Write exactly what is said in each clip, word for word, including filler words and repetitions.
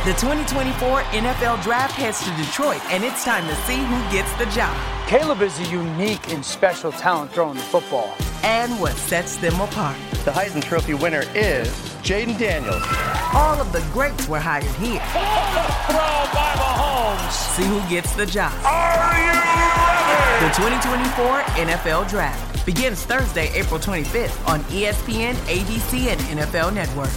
The twenty twenty-four N F L Draft heads to Detroit, and it's time to see who gets the job. Caleb is a unique and special talent throwing the football. And what sets them apart. The Heisman Trophy winner is Jaden Daniels. All of the greats were hired here. Throw by Mahomes. See who gets the job. Are you ready? The twenty twenty-four N F L Draft begins Thursday, April twenty-fifth on E S P N, A B C, and N F L Network.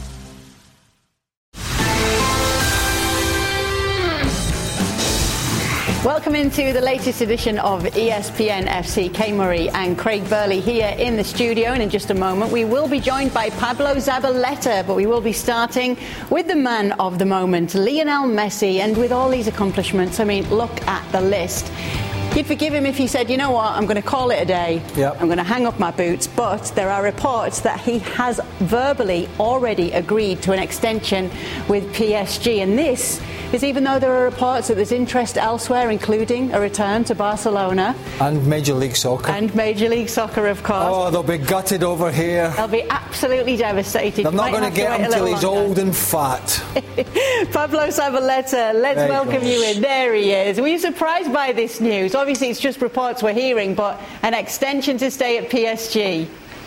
Welcome into the latest edition of E S P N F C. Kay Murray and Craig Burley here in the studio, and in just a moment we will be joined by Pablo Zabaleta, but we will be starting with the man of the moment, Lionel Messi. And with all these accomplishments, I mean, look at the list. You'd forgive him if he said, you know what, I'm going to call it a day. Yep. I'm going to hang up my boots. But there are reports that he has verbally already agreed to an extension with P S G. And this is even though there are reports that there's interest elsewhere, including a return to Barcelona. And Major League Soccer. And Major League Soccer, of course. Oh, they'll be gutted over here. They'll be absolutely devastated. They're not going to get him till he's longer. Old and fat. Pablo Zabaleta, let's there welcome you, you in. There he is. Were you surprised by this news? Obviously, it's just reports we're hearing, but an extension to stay at P S G.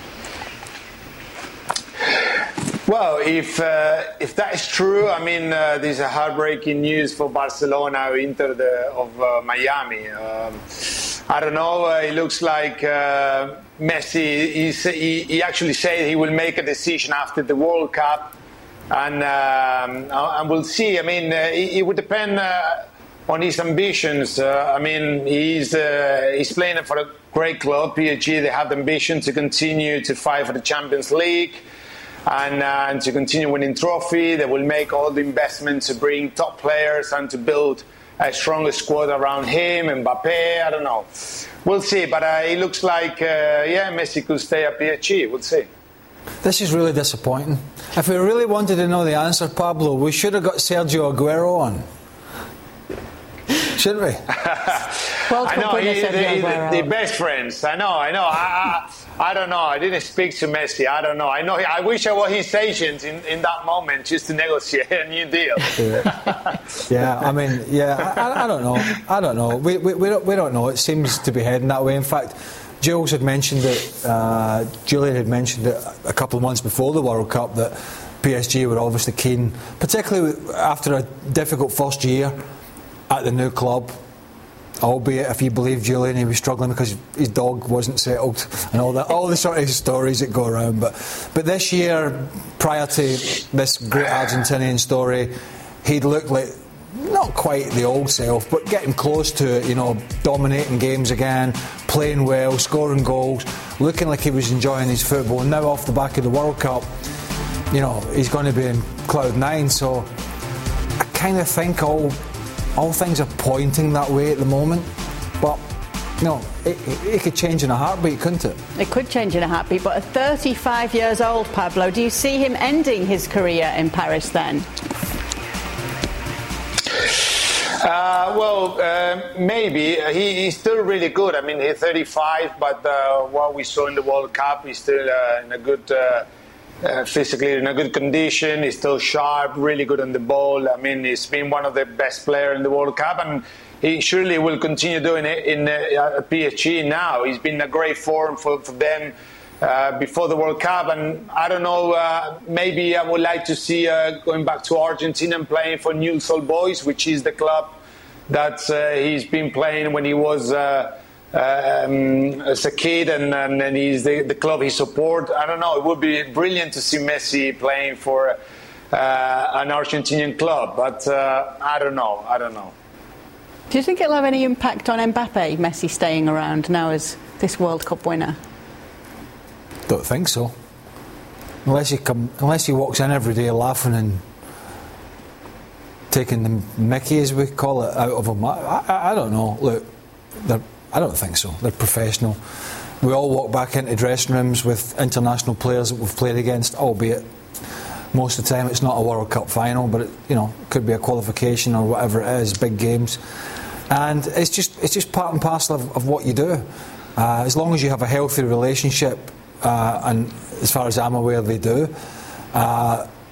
Well, if uh, if that is true, I mean, uh, this is a heartbreaking news for Barcelona, Inter the, of uh, Miami. Um, I don't know. Uh, it looks like uh, Messi. He, he actually said he will make a decision after the World Cup, and um, and we'll see. I mean, uh, it, it would depend uh, on his ambitions. Uh, I mean, he's uh, he's playing for a great club, P S G. They have the ambition to continue to fight for the Champions League. And, uh, and to continue winning trophy. They will make all the investment to bring top players and to build a stronger squad around him, Mbappe, I don't know. We'll see, but uh, it looks like, uh, yeah, Messi could stay at P S G, we'll see. This is really disappointing. If we really wanted to know the answer, Pablo, we should have got Sergio Aguero on. Shouldn't we? I know, he, the, the best friends. I know, I know. I, I, I don't know. I didn't speak to Messi. I don't know. I know. I wish I was his agent in, in that moment just to negotiate a new deal. Yeah, yeah I mean, yeah, I, I don't know. I don't know. We, we, we, don't, we don't know. It seems to be heading that way. In fact, Jules had mentioned it, uh, Julian had mentioned it a couple of months before the World Cup that P S G were obviously keen, particularly after a difficult first year at the new club, albeit if you believe Julian, he was struggling because his dog wasn't settled and all that, all the sort of stories that go around. But but this year, prior to this great Argentinian story, he'd looked like not quite the old self, but getting close to it, you know, dominating games again, playing well, scoring goals, looking like he was enjoying his football. And now off the back of the World Cup, you know, he's going to be in cloud nine. So I kind of think all all things are pointing that way at the moment. But no, it, it, it could change in a heartbeat, couldn't it? It could change in a heartbeat. But at thirty-five years old, Pablo, do you see him ending his career in Paris then? Uh, well, uh, maybe. Uh, he, he's still really good. I mean, he's thirty-five, but uh, what we saw in the World Cup, he's still uh, in a good, uh, uh, physically in a good condition. He's still sharp, really good on the ball. I mean, he's been one of the best players in the World Cup, and he surely will continue doing it in uh, P S G now. He's been in a great form for, for them uh, before the World Cup, and I don't know, uh, maybe I would like to see uh, going back to Argentina and playing for Newell's Old Boys, which is the club that uh, he's been playing when he was uh, um, as a kid, and, and, and he's the, the club he supports. I don't know, it would be brilliant to see Messi playing for uh, an Argentinian club, but uh, I don't know, I don't know. Do you think it'll have any impact on Mbappe, Messi staying around now as this World Cup winner? Don't think so. Unless he come, unless he walks in every day laughing and taking the mickey, as we call it, out of him. I, I, I don't know. Look, I don't think so. They're professional. We all walk back into dressing rooms with international players that we've played against, albeit most of the time it's not a World Cup final, but it, you know, it could be a qualification or whatever it is, big games. And it's just it's just part and parcel of, of what you do. Uh, as long as you have a healthy relationship, uh, and as far as I'm aware they do, uh,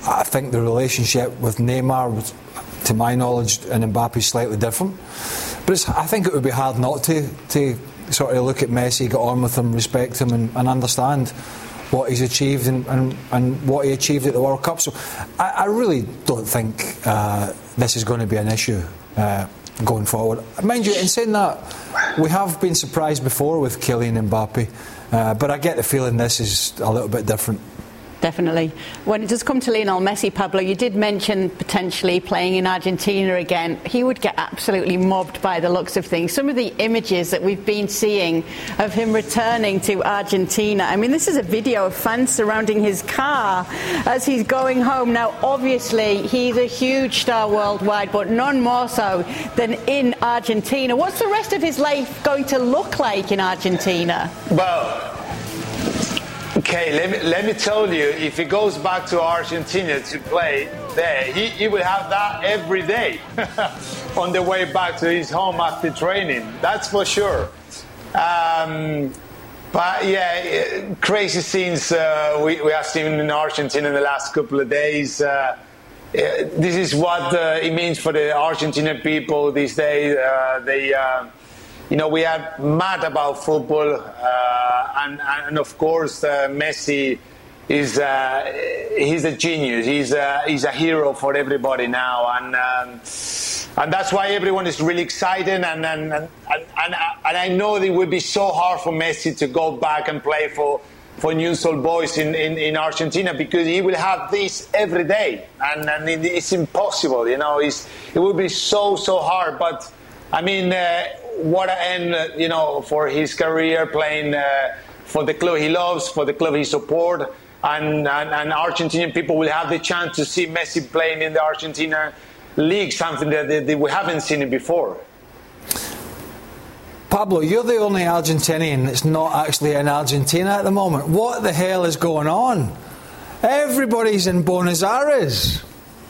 I think the relationship with Neymar was, to my knowledge, and Mbappe is slightly different. But it's, I think it would be hard not to, to sort of look at Messi, get on with him, respect him, and, and understand what he's achieved and, and, and what he achieved at the World Cup. So I, I really don't think uh, this is going to be an issue uh, going forward. Mind you, in saying that, we have been surprised before with Kylian Mbappe, uh, but I get the feeling this is a little bit different. Definitely. When it does come to Lionel Messi, Pablo, you did mention potentially playing in Argentina again. He would get absolutely mobbed by the looks of things. Some of the images that we've been seeing of him returning to Argentina. I mean, this is a video of fans surrounding his car as he's going home. Now, obviously, he's a huge star worldwide, but none more so than in Argentina. What's the rest of his life going to look like in Argentina? Well, okay, let me, let me tell you, if he goes back to Argentina to play there, he, he will have that every day on the way back to his home after training. That's for sure. Um, but yeah, crazy scenes uh, we, we have seen in Argentina in the last couple of days. Uh, this is what uh, it means for the Argentinian people these days. Uh, they... Uh, You know, we are mad about football, uh, and, and of course, uh, Messi is uh, he's a genius. He's a, he's a hero for everybody now, and um, and that's why everyone is really excited. And and, and, and and I know it would be so hard for Messi to go back and play for for Newell's Old Boys in, in, in Argentina, because he will have this every day, and, and it's impossible. You know, it's, it would be so so hard. But I mean. Uh, What an end, you know, for his career playing uh, for the club he loves, for the club he supports, and, and, and Argentinian people will have the chance to see Messi playing in the Argentina league, something that they, they, we haven't seen it before. Pablo, you're the only Argentinian that's not actually in Argentina at the moment. What the hell is going on? Everybody's in Buenos Aires.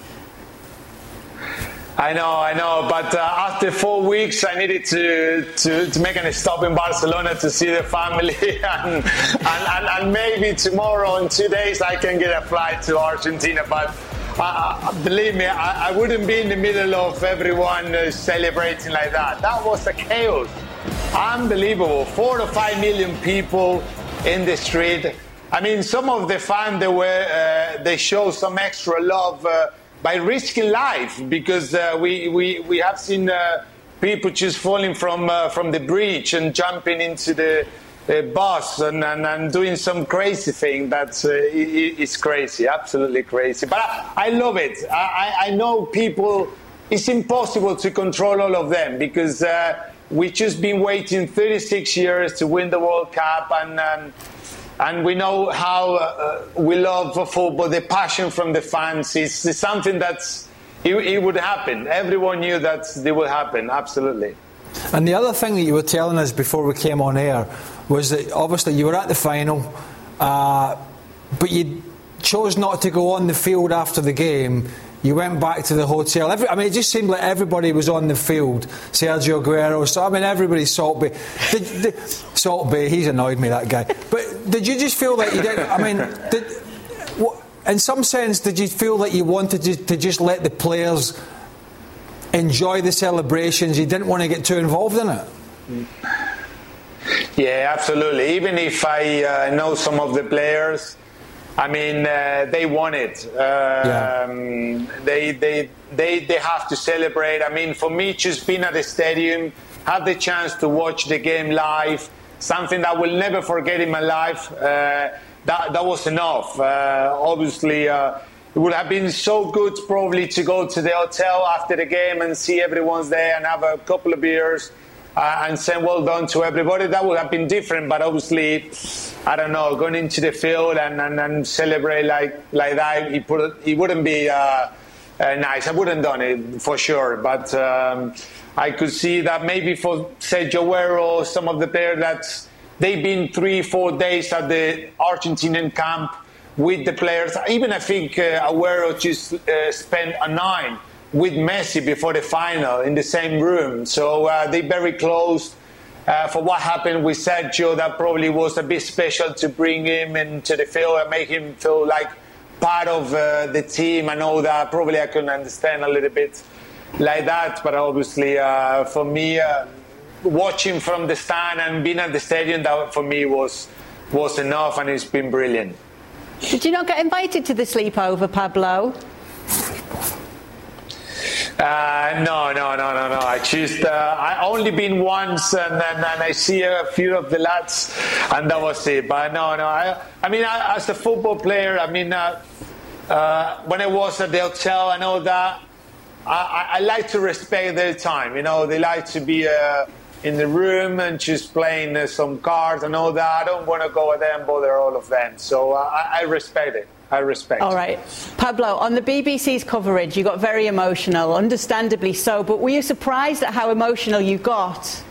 I know, I know, but uh, after four weeks I needed to, to, to make a stop in Barcelona to see the family, and, and, and, and maybe tomorrow in two days I can get a flight to Argentina. But uh, believe me, I, I wouldn't be in the middle of everyone uh, celebrating like that. That was a chaos. Unbelievable. Four to five million people in the street. I mean, some of the fans, they, were, uh, they showed some extra love uh, by risking life, because uh, we, we, we have seen uh, people just falling from uh, from the bridge and jumping into the, the bus and, and, and doing some crazy thing. That's uh, it, it's crazy, absolutely crazy. But I, I love it. I, I know people, it's impossible to control all of them, because uh, we've just been waiting thirty-six years to win the World Cup, and um, And we know how uh, we love football, the passion from the fans. It's, it's something that's, it, it would happen. Everyone knew that it would happen, absolutely. And the other thing that you were telling us before we came on air was that obviously you were at the final, uh, but you chose not to go on the field after the game. You went back to the hotel. Every, I mean, it just seemed like everybody was on the field. Sergio Aguero. So, I mean, everybody. Salt Bay. Did, did, Salt Bay. He's annoyed me, that guy. But did you just feel that you did? I mean, did, what, in some sense, did you feel that you wanted to, to just let the players enjoy the celebrations? You didn't want to get too involved in it. Yeah, absolutely. Even if I uh, know some of the players. I mean, uh, they want it. Uh, yeah. um, they, they, they, they have to celebrate. I mean, for me, just being at the stadium, have the chance to watch the game live, something that I will never forget in my life. Uh, that, that was enough. Uh, obviously, uh, it would have been so good probably to go to the hotel after the game and see everyone's there and have a couple of beers. Uh, and say well done to everybody. That would have been different, but obviously, I don't know, going into the field and, and, and celebrate like like that, it, put, it wouldn't be uh, uh, nice. I wouldn't have done it for sure, but um, I could see that maybe for Sergio Aguero, some of the players that they've been three, four days at the Argentinian camp with the players. Even I think uh, Aguero just uh, spent a nine with Messi before the final in the same room. So uh, they're very close. Uh, for what happened with Sergio, that probably was a bit special to bring him into the field and make him feel like part of uh, the team and all that. Probably I can understand a little bit like that, but obviously uh, for me, uh, watching from the stand and being at the stadium, that for me was was enough, and it's been brilliant. Did you not get invited to the sleepover, Pablo? Uh, no, no, no, no, no. I just, uh, I only been once, and then and, and I see a few of the lads, and that was it. But no, no. I, I mean, I, as a football player, I mean, uh, uh, when I was at the hotel and all that, I, I, I like to respect their time. You know, they like to be uh, in the room and just playing uh, some cards and all that. I don't want to go there and bother all of them. So uh, I, I respect it. I respect. All right. Pablo, on the B B C's coverage, you got very emotional, understandably so, but were you surprised at how emotional you got?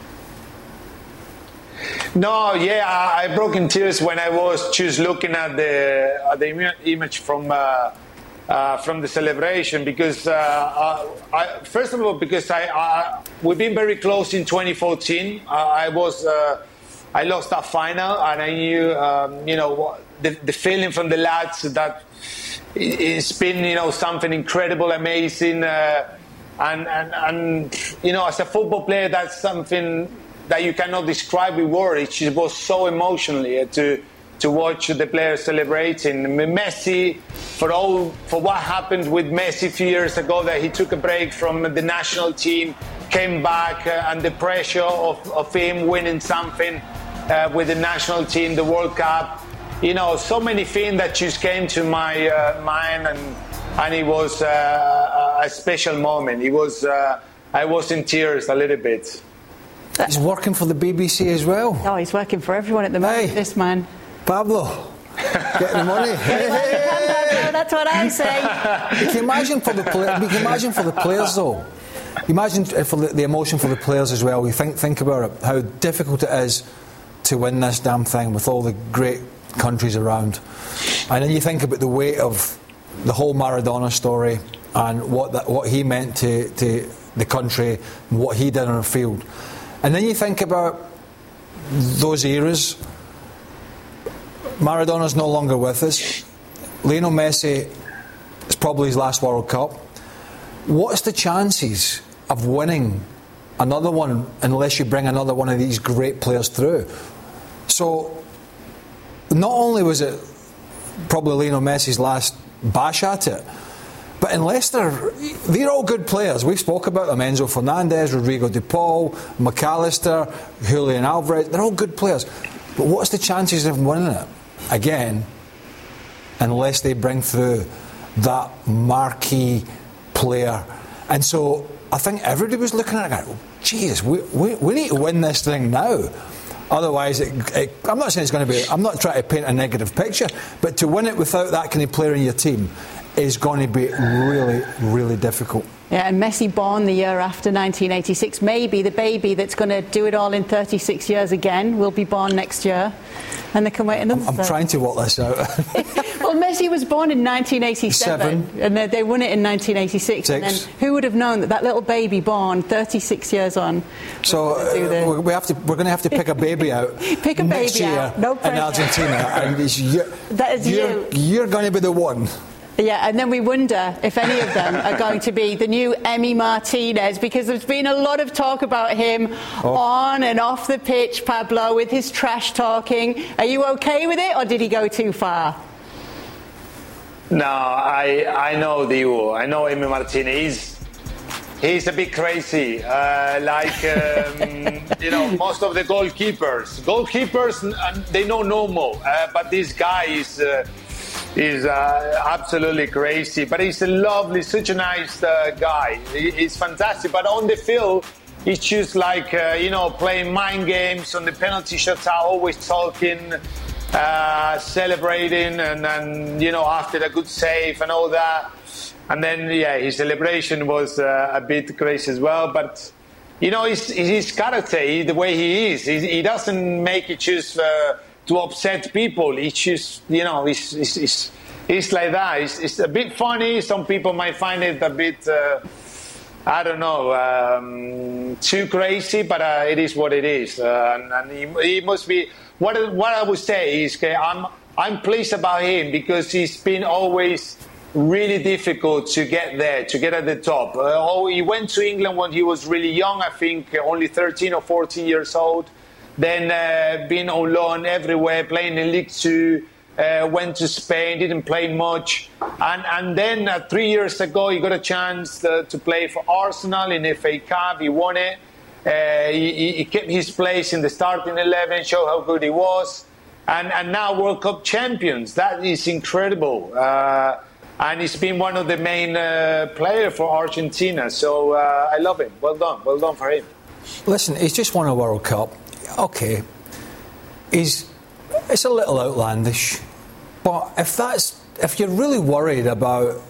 No, yeah, I, I broke in tears when I was just looking at the, at the image from uh, uh, from the celebration, because, uh, uh, I, first of all, because I, I we've been very close in twenty fourteen. Uh, I was, uh, I lost that final, and I knew, um, you know, the, the feeling from the lads that it's been, you know, something incredible, amazing, uh, and, and and you know, as a football player, that's something that you cannot describe with words. It was so emotionally to to watch the players celebrating. Messi, for all for what happened with Messi a few years ago, that he took a break from the national team, came back, uh, and the pressure of, of him winning something uh, with the national team, the World Cup. You know, so many things that just came to my uh, mind, and and it was uh, a special moment. It was, uh, I was in tears a little bit. He's working for the B B C as well. Oh, he's working for everyone at the moment, hey, this man. Pablo, getting the money. Hey. That's what I say. You can imagine for the play- you can imagine for the players though. Imagine for the, the emotion for the players as well. You think think about it, how difficult it is to win this damn thing with all the great countries around, and then you think about the weight of the whole Maradona story and what that, what he meant to, to the country and what he did on the field, and then you think about those eras. Maradona's no longer with us. Lionel Messi is probably his last World Cup. What's the chances of winning another one unless you bring another one of these great players through? So not only was it probably Lionel Messi's last bash at it, but in Leicester, they're all good players. We've spoke about them: Enzo Fernandez, Rodrigo de Paul, McAllister, Julian Alvarez. They're all good players. But what's the chances of winning it again unless they bring through that marquee player? And so I think everybody was looking at it going, Jesus, we, we, we need to win this thing now. Otherwise, it, it, I'm not saying it's going to be, I'm not trying to paint a negative picture, but to win it without that kind of player in your team is going to be really, really difficult. Yeah, and Messi born the year after nineteen eighty-six. Maybe the baby that's going to do it all in thirty-six years again will be born next year, and they can wait another. I'm, I'm trying to work this out. Well, Messi was born in nineteen eighty-seven, Seven. and they, they won it in nineteen eighty-six. Six. And then who would have known that that little baby born thirty-six years on? So uh, we have to. We're going to have to pick a baby out. Pick a next baby year out. No pressure. In Argentina, and it's, you're, that is you're, you. You're going to be the one. Yeah, and then we wonder if any of them are going to be the new Emi Martinez, because there's been a lot of talk about him oh. on and off the pitch, Pablo, with his trash talking. Are you okay with it, or did he go too far? No, I I know Diego. I know Emi Martinez. He's a bit crazy, uh, like um, you know, most of the goalkeepers. Goalkeepers, they know no more, uh, but this guy is. Uh, He's uh, absolutely crazy, but he's a lovely, such a nice uh, guy. He, he's fantastic, but on the field, he's just like, uh, you know, playing mind games on the penalty shots, always talking, uh, celebrating, and, and, you know, after a good save and all that. And then, yeah, his celebration was uh, a bit crazy as well, but, you know, his, his character, the way he is, he, he doesn't make it just... Uh, to upset people. It's just, you know, it's, it's, it's, it's like that. It's, it's a bit funny. Some people might find it a bit, uh, I don't know, um, too crazy, but uh, it is what it is. Uh, and and he, he must be, what what I would say is, okay, I'm I'm pleased about him because he's been always really difficult to get there, to get at the top. Uh, oh, he went to England when he was really young, I think only thirteen or fourteen years old. Then uh, been on loan everywhere, playing in League Two. Uh, went to Spain, didn't play much, and and then uh, three years ago he got a chance to, to play for Arsenal in F A Cup. He won it. Uh, he, he kept his place in the starting eleven, showed how good he was, and and now World Cup champions. That is incredible, uh, and he's been one of the main uh, players for Argentina. So uh, I love him. Well done, well done for him. Listen, he's just won a World Cup. Okay, he's it's a little outlandish. But if that's if you're really worried about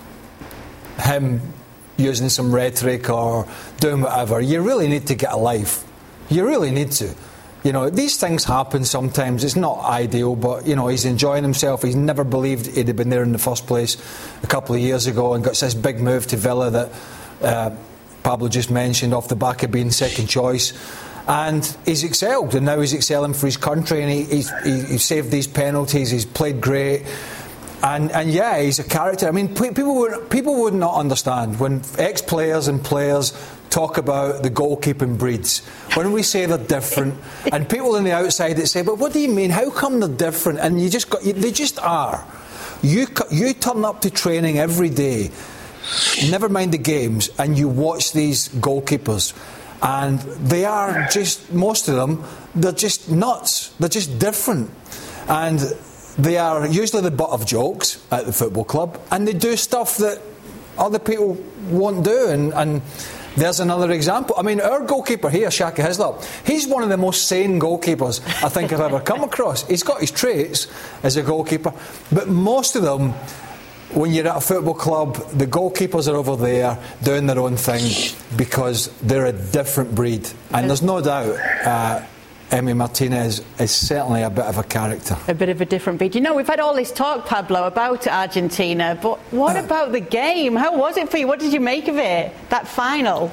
him using some rhetoric or doing whatever, you really need to get a life. You really need to. You know, these things happen sometimes. It's not ideal, but, you know, he's enjoying himself. He's never believed he'd have been there in the first place a couple of years ago and got this big move to Villa that uh, Pablo just mentioned off the back of being second choice. And he's excelled, and now he's excelling for his country, and he, he's, he, he saved these penalties, he's played great, and, and yeah, he's a character. I mean, people would, people would not understand when ex-players and players talk about the goalkeeping breeds. When we say they're different, and people on the outside that say, but what do you mean, how come they're different? And you just got, you, they just are. You, you turn up to training every day, never mind the games, and you watch these goalkeepers. And they are just, most of them, they're just nuts. They're just different. And they are usually the butt of jokes at the football club. And they do stuff that other people won't do. And, and there's another example. I mean, our goalkeeper here, Shaka Hislop, he's one of the most sane goalkeepers I think I've ever come across. He's got his traits as a goalkeeper. But most of them, when you're at a football club, the goalkeepers are over there doing their own thing because they're a different breed. And there's no doubt uh, Emi Martinez is certainly a bit of a character. A bit of a different breed. You know, we've had all this talk, Pablo, about Argentina, but what uh, about the game? How was it for you? What did you make of it, that final?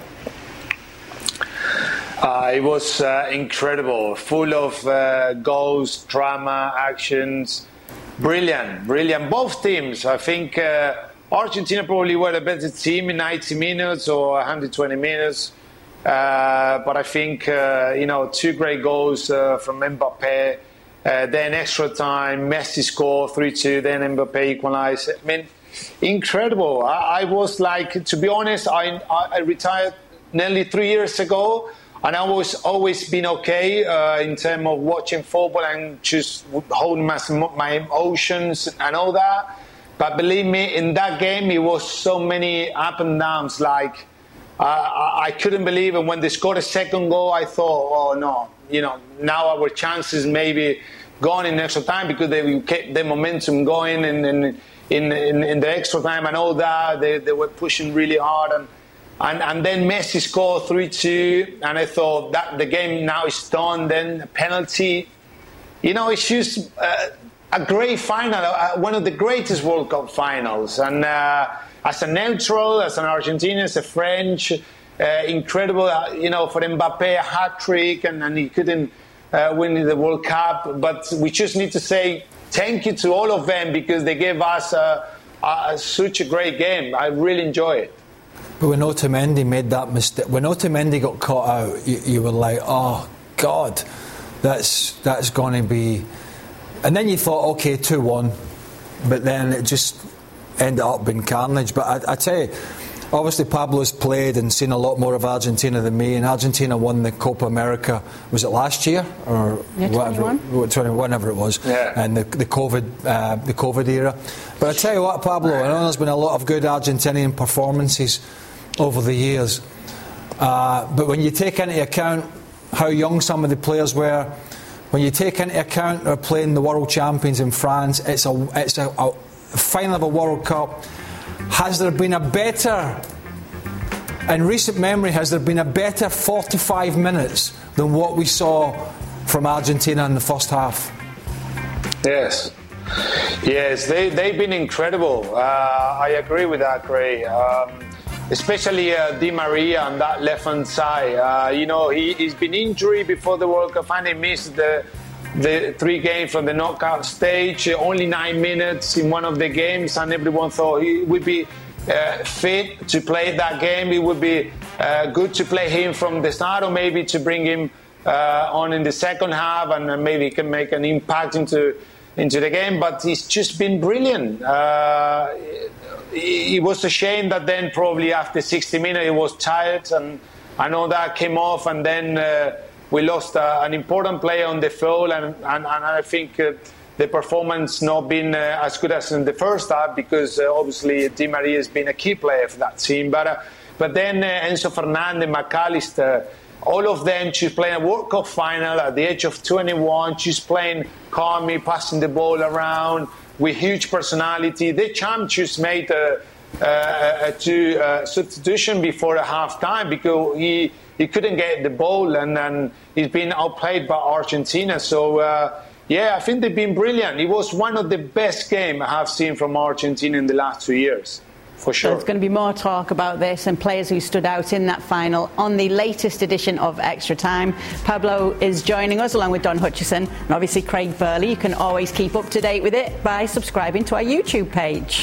Uh, it was uh, incredible, full of uh, goals, drama, actions. Brilliant, brilliant. Both teams. I think uh, Argentina probably were a better team in ninety minutes or one hundred twenty minutes. Uh, but I think, uh, you know, two great goals uh, from Mbappe. Uh, then extra time, Messi scored three two, then Mbappe equalised. I mean, incredible. I, I was like, to be honest, I, I retired nearly three years ago. And I was always been okay uh, in terms of watching football and just holding my, my emotions and all that. But believe me, in that game, it was so many up and downs. Like, uh, I couldn't believe it. When they scored a second goal, I thought, oh, no, you know, now our chances maybe gone in extra time because they kept the momentum going in, in, in, in, in the extra time and all that. They, they were pushing really hard. And And, and then Messi scored three two, and I thought that the game now is done. Then a penalty. You know, it's just uh, a great final, uh, one of the greatest World Cup finals. And uh, as a neutral, as an Argentinian, as a French, uh, incredible, uh, you know, for Mbappe, a hat-trick, and, and he couldn't uh, win the World Cup. But we just need to say thank you to all of them because they gave us uh, uh, such a great game. I really enjoy it. But when Otamendi made that mistake, when Otamendi got caught out, you, you were like, oh, God, that's that's going to be... And then you thought, OK, two one, but then it just ended up being carnage. But I, I tell you, obviously Pablo's played and seen a lot more of Argentina than me, and Argentina won the Copa America, was it last year? Or yeah, whatever, twenty-one, whatever it was, yeah. And the, the, COVID, uh, the COVID era. But I tell you what, Pablo, I know there's been a lot of good Argentinian performances over the years, uh, but when you take into account how young some of the players were, when you take into account they're playing the world champions in France, it's a it's a, a final of a World Cup. Has there been a better, in recent memory, has there been a better forty-five minutes than what we saw from Argentina in the first half? Yes. Yes, they, they've been incredible. Uh, I agree with that, Gray. Um, especially uh, Di Maria on that left-hand side. Uh, you know, he, he's been injured before the World Cup and he missed the, the three games from the knockout stage, only nine minutes in one of the games, and everyone thought he would be uh, fit to play that game. It would be uh, good to play him from the start, or maybe to bring him uh, on in the second half, and maybe he can make an impact into into the game. But he's just been brilliant. Uh, it was a shame that then probably after sixty minutes he was tired, and I know that came off, and then uh, we lost uh, an important player on the field, and, and, and I think uh, the performance not been uh, as good as in the first half, because uh, obviously Di Maria has been a key player for that team. But uh, but then uh, Enzo Fernandez, McAllister, all of them just playing a World Cup final at the age of twenty-one, just playing calmly, passing the ball around with huge personality. The champ just made a, a, a two uh, substitution before the half time because he. He couldn't get the ball, and, and he's been outplayed by Argentina. So, uh, yeah, I think they've been brilliant. It was one of the best games I have seen from Argentina in the last two years, for sure. There's going to be more talk about this and players who stood out in that final on the latest edition of Extra Time. Pablo is joining us along with Don Hutchison and obviously Craig Burley. You can always keep up to date with it by subscribing to our YouTube page.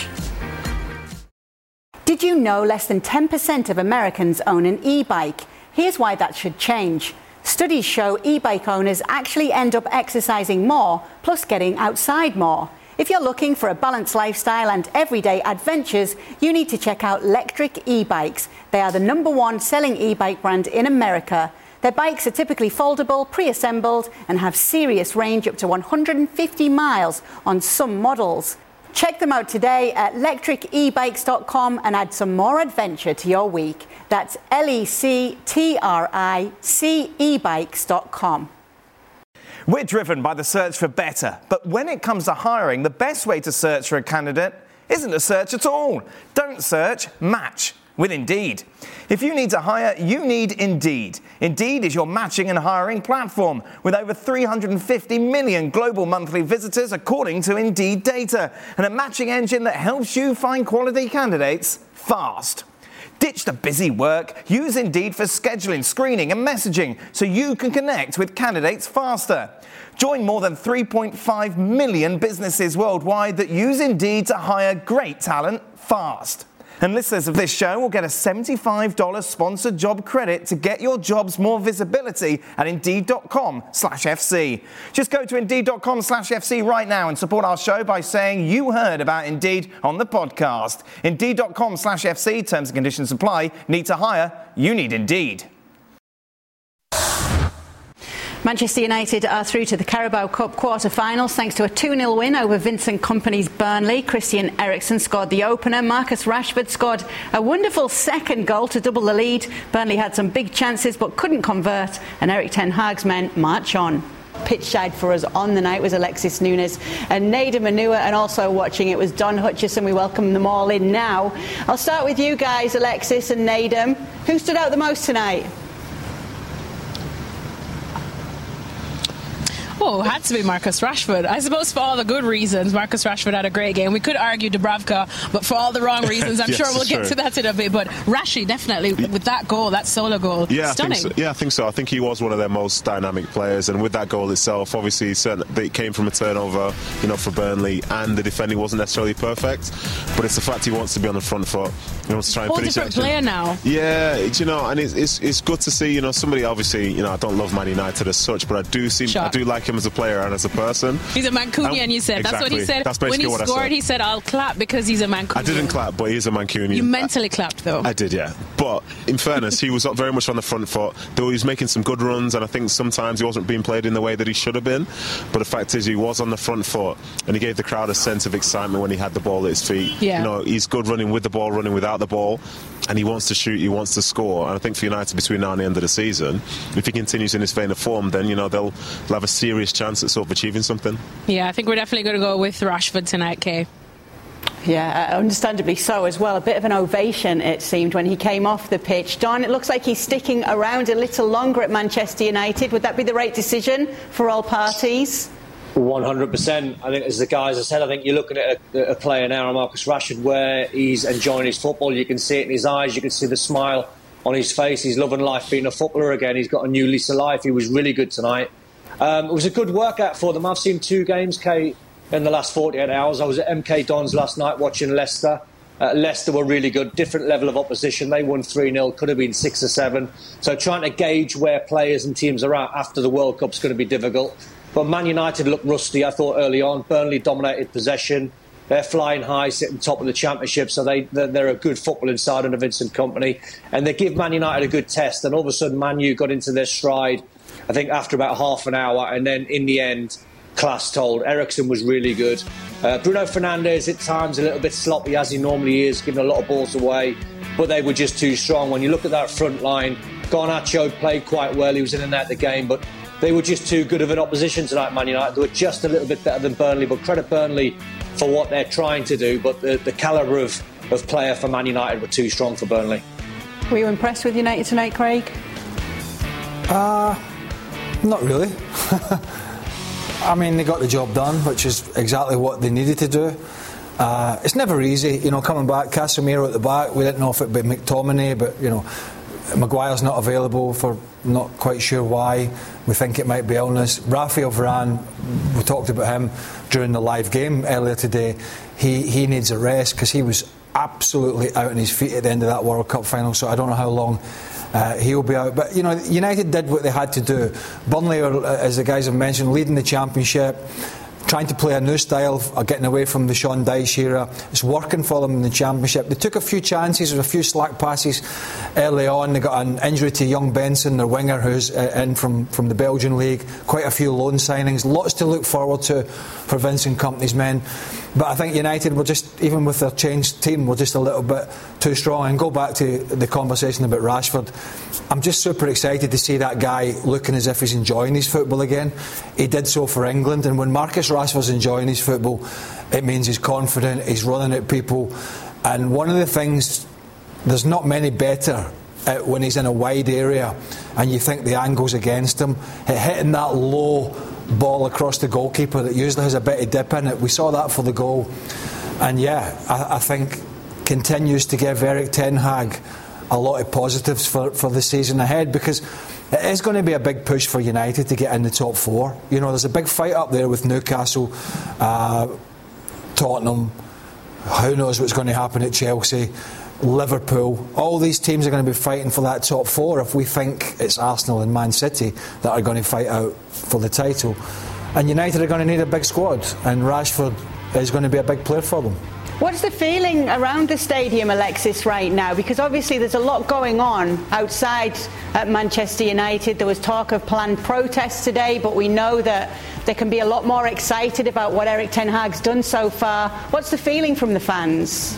Did you know less than ten percent of Americans own an e-bike? Here's why that should change. Studies show e-bike owners actually end up exercising more, plus getting outside more. If you're looking for a balanced lifestyle and everyday adventures, you need to check out Lectric e-bikes. They are the number one selling e-bike brand in America. Their bikes are typically foldable, pre-assembled, and have serious range up to one hundred fifty miles on some models. Check them out today at lectric e bikes dot com and add some more adventure to your week. That's L E C T R I C e bikes dot com. We're driven by the search for better, but when it comes to hiring, the best way to search for a candidate isn't to search at all. Don't search, match with Indeed. If you need to hire, you need Indeed. Indeed is your matching and hiring platform with over three hundred fifty million global monthly visitors according to Indeed data, and a matching engine that helps you find quality candidates fast. Ditch the busy work. Use Indeed for scheduling, screening and messaging so you can connect with candidates faster. Join more than three point five million businesses worldwide that use Indeed to hire great talent fast. And listeners of this show will get a seventy-five dollars sponsored job credit to get your jobs more visibility at Indeed.com slash FC. Just go to Indeed.com slash FC right now and support our show by saying you heard about Indeed on the podcast. Indeed.com slash FC. Terms and conditions apply. Need to hire? You need Indeed. Manchester United are through to the Carabao Cup quarter-finals thanks to a two nil win over Vincent Kompany's Burnley. Christian Eriksen scored the opener. Marcus Rashford scored a wonderful second goal to double the lead. Burnley had some big chances but couldn't convert, and Erik ten Hag's men march on. Pitchside for us on the night was Alexis Nunes and Nader Manua, and also watching it was Don Hutchison. We welcome them all in now. I'll start with you guys, Alexis and Nader. Who stood out the most tonight? Oh, it had to be Marcus Rashford. I suppose for all the good reasons, Marcus Rashford had a great game. We could argue Dubravka, but for all the wrong reasons, I'm yes, sure we'll get true. to that in a bit. But Rashi, definitely, with that goal, that solo goal, yeah, stunning. I think so. Yeah, I think so. I think he was one of their most dynamic players. And with that goal itself, obviously, it came from a turnover, you know, for Burnley, and the defending wasn't necessarily perfect. But it's the fact he wants to be on the front foot. He wants to try and Whole finish different it. player now. Yeah, it's, you know, and it's, it's it's good to see, you know, somebody obviously, you know, I don't love Man United as such, but I do see, I do like him as a player and as a person. He's a Mancunian, um, you said. That's exactly. what he said. That's when he what scored, I he said, I'll clap because he's a Mancunian. I didn't clap, but he's a Mancunian. You mentally clapped, though. I did, yeah. But in fairness, he was very much on the front foot, though he was making some good runs, and I think sometimes he wasn't being played in the way that he should have been. But the fact is, he was on the front foot, and he gave the crowd a sense of excitement when he had the ball at his feet. Yeah. You know, he's good running with the ball, running without the ball, and he wants to shoot, he wants to score. And I think for United, between now and the end of the season, if he continues in his vein of form, then, you know, they'll, they'll have a serious chance at sort of achieving something. Yeah, I think we're definitely going to go with Rashford tonight, Kay. Yeah, uh, understandably so as well. A bit of an ovation, it seemed, when he came off the pitch. Don, it looks like he's sticking around a little longer at Manchester United. Would that be the right decision for all parties? one hundred percent. I think, as the guys have said, I think you're looking at a, a player now, Marcus Rashford, where he's enjoying his football. You can see it in his eyes. You can see the smile on his face. He's loving life, being a footballer again. He's got a new lease of life. He was really good tonight. Um, it was a good workout for them. I've seen two games, Kate, in the last forty-eight hours. I was at M K Dons last night watching Leicester. Uh, Leicester were really good, different level of opposition. They won three nil, could have been six or seven. So trying to gauge where players and teams are at after the World Cup's going to be difficult. But Man United looked rusty, I thought, early on. Burnley dominated possession. They're flying high, sitting top of the Championship, so they, they're a good footballing side under Vincent Kompany. And they give Man United a good test, and all of a sudden Man U got into their stride, I think, after about half an hour, and then in the end, class told. Eriksen was really good. Uh, Bruno Fernandes at times a little bit sloppy, as he normally is, giving a lot of balls away, but they were just too strong. When you look at that front line, Garnacho played quite well, he was in and out of the game, but they were just too good of an opposition tonight, Man United. They were just a little bit better than Burnley, but credit Burnley for what they're trying to do, but the, the calibre of, of player for Man United were too strong for Burnley. Were you impressed with United tonight, Craig? Uh, not really. I mean, they got the job done, which is exactly what they needed to do. Uh, it's never easy, you know, coming back. Casemiro at the back, we didn't know if it'd be McTominay, but, you know, Maguire's not available for not quite sure why. We think it might be illness. Rafael Varane, we talked about him during the live game earlier today. He, he needs a rest because he was absolutely out on his feet at the end of that World Cup final, so I don't know how long Uh, he'll be out. But, you know, United did what they had to do. Burnley, are, as the guys have mentioned, leading the Championship, trying to play a new style of getting away from the Sean Dyche era. It's working for them in the Championship. They took a few chances, there were a few slack passes early on. They got an injury to young Benson, their winger, who's uh, in from, from the Belgian league. Quite a few loan signings. Lots to look forward to for Vincent Kompany's men. But I think United were just, even with their changed team, were just a little bit too strong. And go back to the conversation about Rashford. I'm just super excited to see that guy looking as if he's enjoying his football again. He did so for England, and when Marcus Rashford's enjoying his football, it means he's confident, he's running at people. And one of the things, there's not many better uh, when he's in a wide area and you think the angle's against him, hitting that low ball across the goalkeeper that usually has a bit of dip in it. We saw that for the goal. And yeah, I, I think continues to give Erik ten Hag a lot of positives for, for the season ahead, because it is going to be a big push for United to get in the top four. You know, there's a big fight up there with Newcastle, uh, Tottenham, who knows what's going to happen at Chelsea, Liverpool. All these teams are going to be fighting for that top four if we think it's Arsenal and Man City that are going to fight out for the title. And United are going to need a big squad, and Rashford is going to be a big player for them. What's the feeling around the stadium, Alexis, right now? Because obviously there's a lot going on outside at Manchester United. There was talk of planned protests today, but we know that they can be a lot more excited about what Erik ten Hag's done so far. What's the feeling from the fans?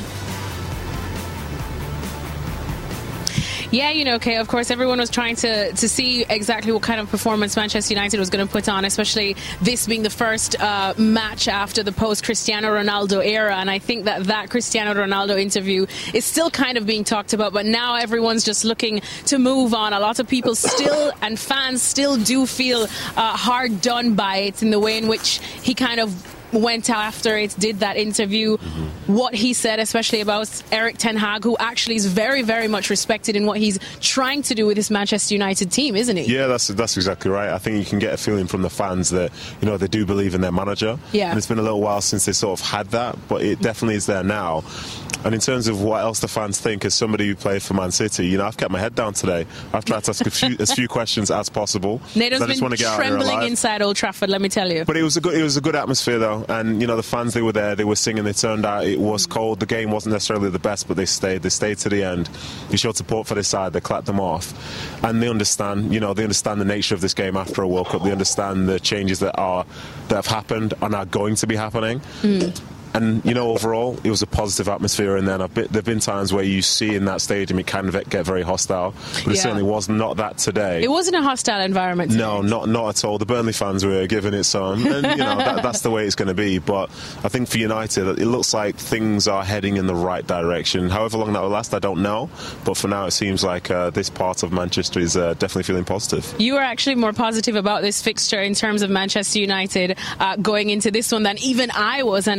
Yeah, you know, okay, of course, everyone was trying to, to see exactly what kind of performance Manchester United was going to put on, especially this being the first uh, match after the post-Cristiano Ronaldo era. And I think that that Cristiano Ronaldo interview is still kind of being talked about, but now everyone's just looking to move on. A lot of people still, and fans still do feel uh, hard done by it in the way in which he kind of went after it, did that interview, mm-hmm. what he said, especially about Erik ten Hag, who actually is very, very much respected in what he's trying to do with this Manchester United team, isn't he? Yeah, that's that's exactly right. I think you can get a feeling from the fans that, you know, they do believe in their manager. Yeah. And it's been a little while since they sort of had that, but it definitely is there now. And in terms of what else the fans think, as somebody who played for Man City, you know, I've kept my head down today. I've tried to ask a few, as few questions as possible. Nado's been trembling inside Old Trafford, let me tell you. But it was a good, it was a good atmosphere, though. And, you know, the fans, they were there, they were singing, they turned out, it was cold. The game wasn't necessarily the best, but they stayed. They stayed to the end. They showed support for their side. They clapped them off. And they understand, you know, they understand the nature of this game after a World Cup. They understand the changes that are, that have happened and are going to be happening. Mm. And, you know, overall, it was a positive atmosphere. And then there have been times where you see in that stadium it kind of get very hostile. But it yeah. certainly was not that today. It wasn't a hostile environment today. No, not not at all. The Burnley fans were giving it some. And, you know, that, that's the way it's going to be. But I think for United, it looks like things are heading in the right direction. However long that will last, I don't know. But for now, it seems like uh, this part of Manchester is uh, definitely feeling positive. You are actually more positive about this fixture in terms of Manchester United uh, going into this one than even I was. And I know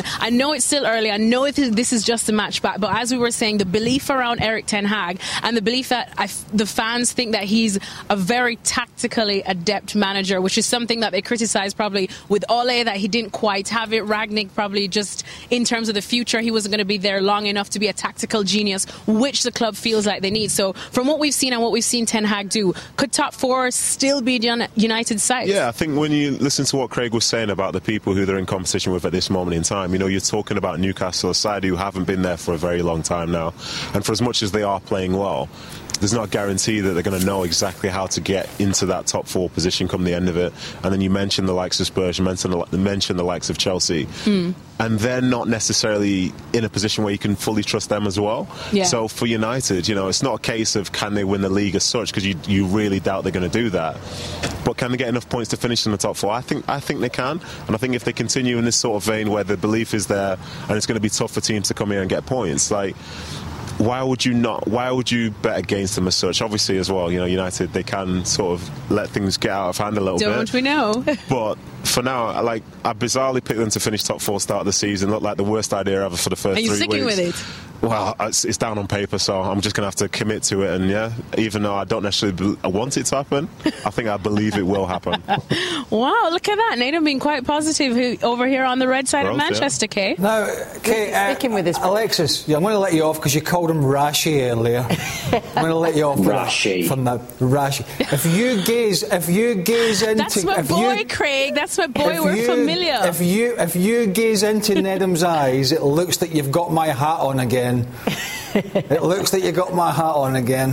know it's still early. I know it is, this is just a match back. But as we were saying, the belief around Erik ten Hag and the belief that I, the fans think that he's a very tactically adept manager, which is something that they criticised probably with Ole, that he didn't quite have it. Rangnick probably just in terms of the future, he wasn't going to be there long enough to be a tactical genius, which the club feels like they need. So from what we've seen and what we've seen Ten Hag do, could top four still be United side? Yeah, I think when you listen to what Craig was saying about the people who they're in competition with at this moment in time, you know, you're talking about Newcastle, a side who haven't been there for a very long time now. And for as much as they are playing well, there's not a guarantee that they're going to know exactly how to get into that top four position come the end of it. And then you mentioned the likes of Spurs, you mentioned the, mentioned the likes of Chelsea. Mm. And they're not necessarily in a position where you can fully trust them as well. Yeah. So for United, you know, it's not a case of can they win the league as such, because you, you really doubt they're going to do that. But can they get enough points to finish in the top four? I think I think they can. And I think if they continue in this sort of vein where the belief is there and it's going to be tough for teams to come here and get points, like, why would you not? Why would you bet against them as such? Obviously, as well, you know, United, they can sort of let things get out of hand a little Don't bit. Don't we know? But for now, I like I bizarrely picked them to finish top four start of the season. Looked like the worst idea ever for the first Are you three sticking weeks. with it? Well, it's, it's down on paper, so I'm just going to have to commit to it. And yeah, even though I don't necessarily I want it to happen, I think I believe it will happen. Wow, look at that. Nathan being quite positive who, over here on the red side Growth, of Manchester, yeah. Kay. Now, Kay, uh, sticking with this. Alexis, yeah, I'm going to let you off because you called him Rashi earlier. I'm going to let you off Rashi. from that Rashi. If you gaze, if you gaze into, That's my if boy, you, Craig. That's my boy. if We're you, familiar. If you if you gaze into Nedum's eyes, it looks that you've got my hat on again. It looks that you got my hat on again.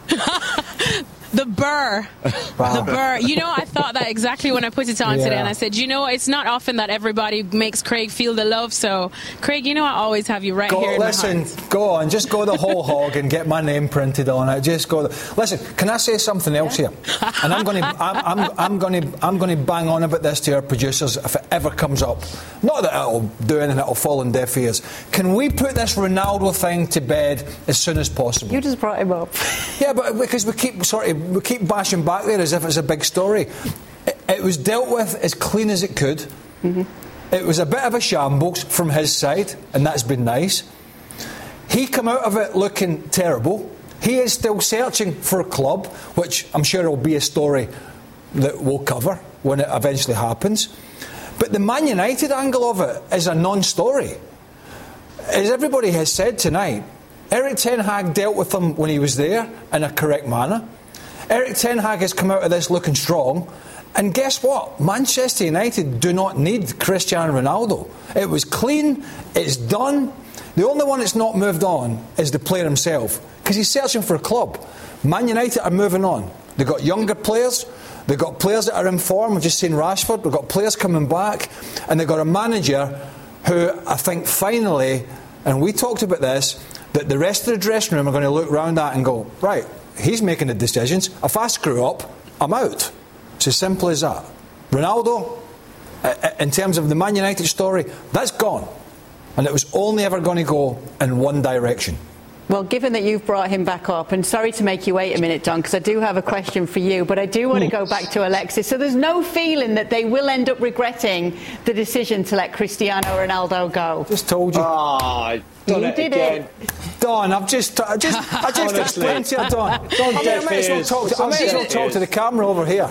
The burr. Wow. The burr. You know, I thought that exactly when I put it on Yeah. today, and I said, you know, it's not often that everybody makes Craig feel the love, so, Craig, you know I always have you right Go, here in listen, my heart. go on, just go the whole hog and get my name printed on it. Just go. The, listen, can I say something else here? And I'm going to, I'm, I'm, I'm going to, I'm going to bang on about this to our producers if it ever comes up. Not that it'll do anything; it'll fall on deaf ears. Can we put this Ronaldo thing to bed as soon as possible? You just brought him up. Yeah, but because we keep sort of we keep bashing back there as if it's a big story. It, it was dealt with as clean as it could. Mm-hmm. It was a bit of a shambles from his side, and that's been nice. He come out of it looking terrible. He is still searching for a club, which I'm sure will be a story that we'll cover when it eventually happens. But the Man United angle of it is a non-story. As everybody has said tonight, Erik ten Hag dealt with them when he was there in a correct manner. Erik ten Hag has come out of this looking strong. And guess what? Manchester United do not need Cristiano Ronaldo. It was clean. It's done. The only one that's not moved on is the player himself, because he's searching for a club. Man United are moving on. They've got younger players. They've got players that are in form. We've just seen Rashford. We've got players coming back. And they've got a manager who I think finally, and we talked about this, that the rest of the dressing room are going to look round at and go, right, he's making the decisions. If I screw up, I'm out. It's as simple as that. Ronaldo, in terms of the Man United story, that's gone. And it was only ever going to go in one direction. Well, given that you've brought him back up, and sorry to make you wait a minute, Don, because I do have a question for you, but I do want to go back to Alexis. So there's no feeling that they will end up regretting the decision to let Cristiano Ronaldo go? Just told you. Ah, you it did again. it. Don, I've just, I just, I just explained to you, Don. Don't I may, I may as well talk to, I may as well talk to the camera over here.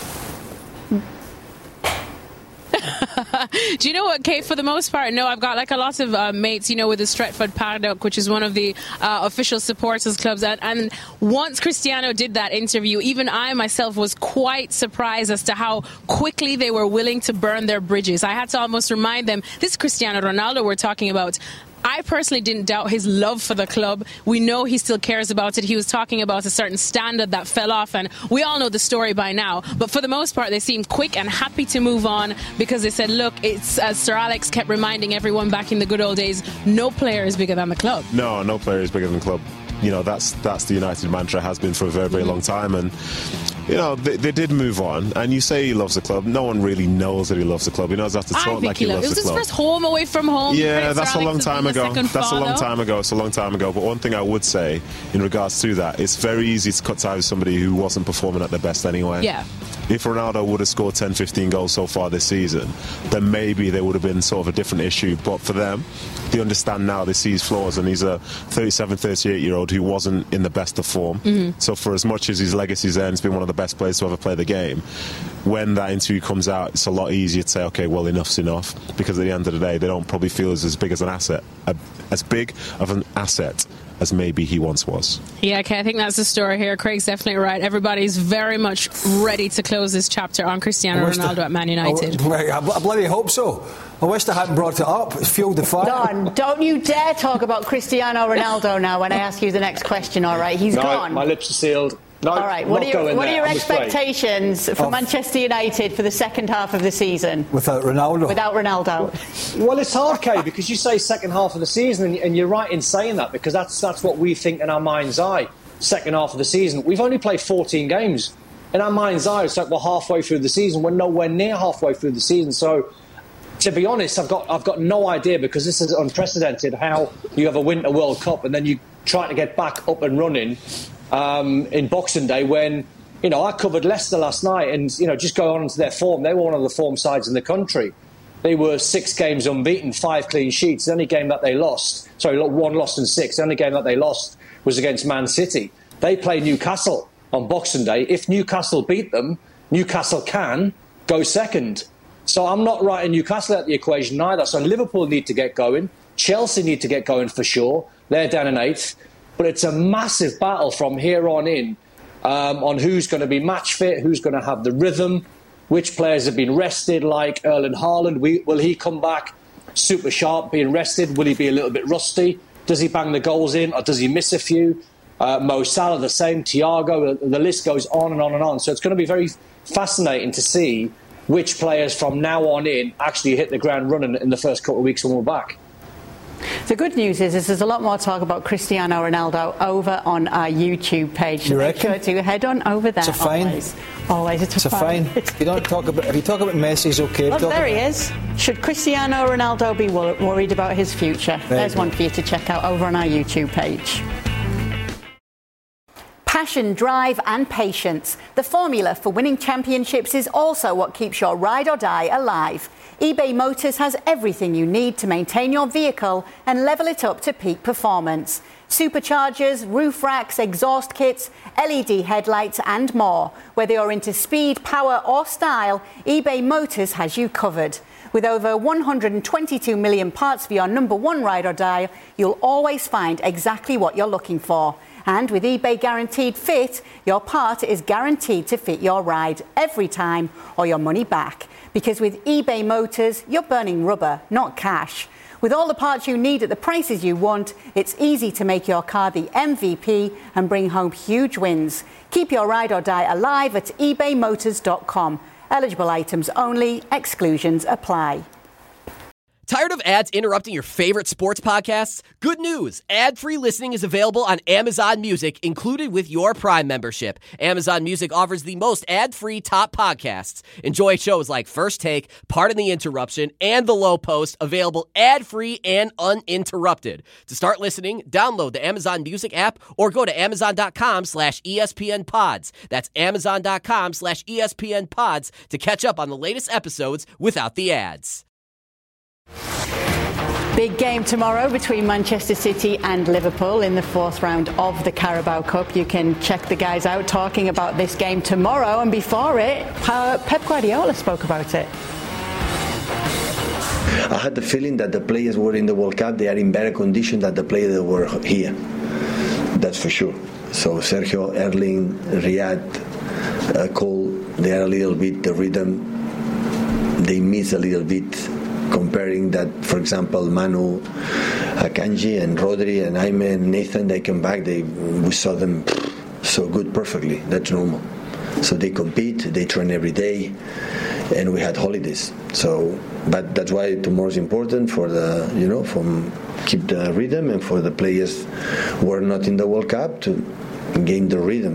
Do you know what, Kate? For the most part, no, I've got like a lot of uh, mates, you know, with the Stretford Paddock, which is one of the uh, official supporters clubs. And, and once Cristiano did that interview, even I myself was quite surprised as to how quickly they were willing to burn their bridges. I had to almost remind them, this is Cristiano Ronaldo we're talking about. I personally didn't doubt his love for the club. We know he still cares about it. He was talking about a certain standard that fell off, and we all know the story by now. But for the most part, they seemed quick and happy to move on because they said, look, it's as Sir Alex kept reminding everyone back in the good old days, no player is bigger than the club. No, no player is bigger than the club. You know, that's that's the United mantra, has been for a very, very long time. And, you know, they, they did move on. And you say he loves the club. No one really knows that he loves the club. He knows how to I talk think like he, he loves It was the his club. first home away from home. Yeah, Sir that's a Alex long has time been the ago. second That's a long father. time ago. It's a long time ago. But one thing I would say in regards to that, it's very easy to cut ties with somebody who wasn't performing at their best anyway. Yeah. If Ronaldo would have scored ten, fifteen goals so far this season, then maybe there would have been sort of a different issue. But for them, they understand now, they see his flaws, and he's a thirty-seven, thirty-eight-year-old who wasn't in the best of form. Mm-hmm. So for as much as his legacy's there and he's been one of the best players to ever play the game, when that interview comes out, it's a lot easier to say, okay, well, enough's enough, because at the end of the day, they don't probably feel as, as big as an asset, as big of an asset as maybe he once was. Yeah, okay, I think that's the story here. Craig's definitely right. Everybody's very much ready to close this chapter on Cristiano Ronaldo the, at Man United. I, I bloody hope so. I wish they hadn't brought it up. It's fueled the fire. Don, don't you dare talk about Cristiano Ronaldo now when I ask you the next question, all right? He's no, gone. My lips are sealed. No, all right, what are your, what are your expectations for oh. Manchester United for the second half of the season? Without Ronaldo? Without Ronaldo. Well, it's hard, Kay, because you say second half of the season, and, and you're right in saying that, because that's that's what we think in our mind's eye, second half of the season. We've only played fourteen games. In our mind's eye, it's like we're halfway through the season. We're nowhere near halfway through the season. So, to be honest, I've got I've got no idea, because this is unprecedented, how you have a Winter World Cup and then you try to get back up and running Um, in Boxing Day, when, you know, I covered Leicester last night, and, you know, just go on to their form. They were one of the form sides in the country. They were six games unbeaten, five clean sheets. The only game that they lost, sorry, one lost and six. The only game that they lost was against Man City. They play Newcastle on Boxing Day. If Newcastle beat them, Newcastle can go second. So I'm not writing Newcastle out the equation either. So Liverpool need to get going. Chelsea need to get going for sure. They're down in eighth. But it's a massive battle from here on in um, on who's going to be match fit, who's going to have the rhythm, which players have been rested, like Erling Haaland. We, will he come back super sharp, being rested? Will he be a little bit rusty? Does he bang the goals in, or does he miss a few? Uh, Mo Salah the same, Thiago, the list goes on and on and on. So it's going to be very fascinating to see which players from now on in actually hit the ground running in the first couple of weeks when we're back. The good news is, is there's a lot more talk about Cristiano Ronaldo over on our YouTube page. So you make reckon? sure to head on over there. It's a fine. Always, Always it's a it's a fine. fine. If you don't talk about, if you talk about Messi, it's okay. Well, talk there about... he is. Should Cristiano Ronaldo be wor- worried about his future? There There's one for you to check out over on our YouTube page. Passion, drive and patience. The formula for winning championships is also what keeps your ride or die alive. eBay Motors has everything you need to maintain your vehicle and level it up to peak performance. Superchargers, roof racks, exhaust kits, L E D headlights and more. Whether you're into speed, power or style, eBay Motors has you covered. With over one hundred twenty-two million parts for your number one ride or die, you'll always find exactly what you're looking for. And with eBay Guaranteed Fit, your part is guaranteed to fit your ride every time or your money back. Because with eBay Motors, you're burning rubber, not cash. With all the parts you need at the prices you want, it's easy to make your car the M V P and bring home huge wins. Keep your ride or die alive at ebay motors dot com. Eligible items only. Exclusions apply. Tired of ads interrupting your favorite sports podcasts? Good news! Ad-free listening is available on Amazon Music, included with your Prime membership. Amazon Music offers the most ad-free top podcasts. Enjoy shows like First Take, Pardon the Interruption, and The Low Post, available ad-free and uninterrupted. To start listening, download the Amazon Music app or go to amazon.com slash ESPN pods. That's amazon.com slash ESPN pods to catch up on the latest episodes without the ads. Big game tomorrow between Manchester City and Liverpool in the fourth round of the Carabao Cup. You can check the guys out talking about this game tomorrow, and before it, Pep Guardiola spoke about it. I had the feeling that the players were in the World Cup, they are in better condition than the players that were here. That's for sure. So Sergio, Erling, Riyad, uh, Cole, they are a little bit, the rhythm, they miss a little bit. Comparing that, for example, Manu, Akanji, and Rodri, and Jaime, and Nathan, they came back. They we saw them so good, perfectly. That's normal. So they compete, they train every day, and we had holidays. So, but that's why tomorrow is important for the, you know, from keep the rhythm, and for the players who are not in the World Cup to gain the rhythm.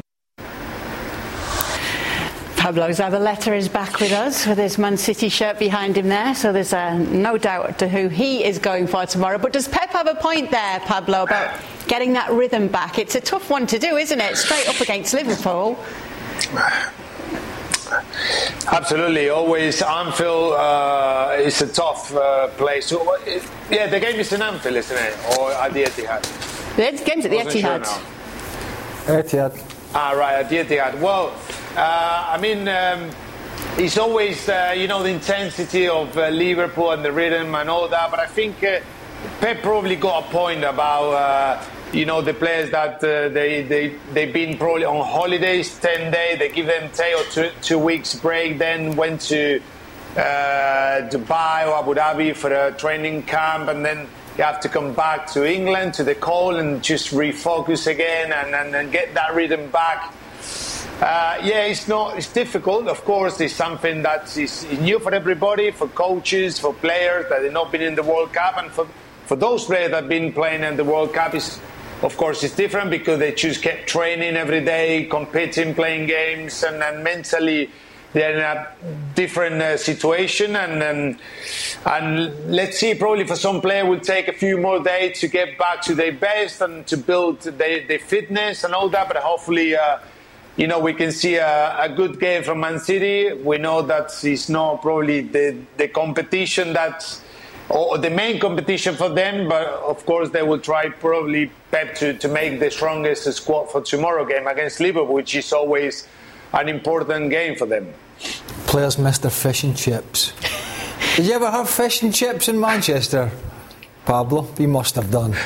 Pablo Zabaleta is back with us with his Man City shirt behind him there, so there's uh, no doubt to who he is going for tomorrow. But does Pep have a point there, Pablo, about getting that rhythm back? It's a tough one to do, isn't it? Straight up against Liverpool. Absolutely. Always Anfield uh, is a tough uh, place. So, uh, yeah, the game is in Anfield, isn't it? Or at the Etihad? The game's at the Etihad. Sure Etihad. Ah, right, at the Etihad. Well, uh, I mean, um, it's always, uh, you know, the intensity of uh, Liverpool and the rhythm and all that. But I think uh, Pep probably got a point about, uh, you know, the players that uh, they, they, they've been probably on holidays, ten days. They give them ten or two, two weeks break, then went to uh, Dubai or Abu Dhabi for a training camp. And then you have to come back to England, to the cold, and just refocus again and, and, and get that rhythm back. Uh, yeah, it's not. It's difficult. Of course, it's something that is new for everybody, for coaches, for players that have not been in the World Cup, and for for those players that have been playing in the World Cup. Is of course it's different because they just kept training every day, competing, playing games, and, and mentally they're in a different uh, situation. And, and and let's see. Probably for some players, will take a few more days to get back to their best and to build their, their fitness and all that. But hopefully. Uh, You know, we can see a, a good game from Man City. We know that it's not probably the, the competition that, or the main competition for them, but of course they will try probably Pep to, to make the strongest squad for tomorrow game against Liverpool, which is always an important game for them. Players miss their fish and chips. Did you ever have fish and chips in Manchester, Pablo? You must have done.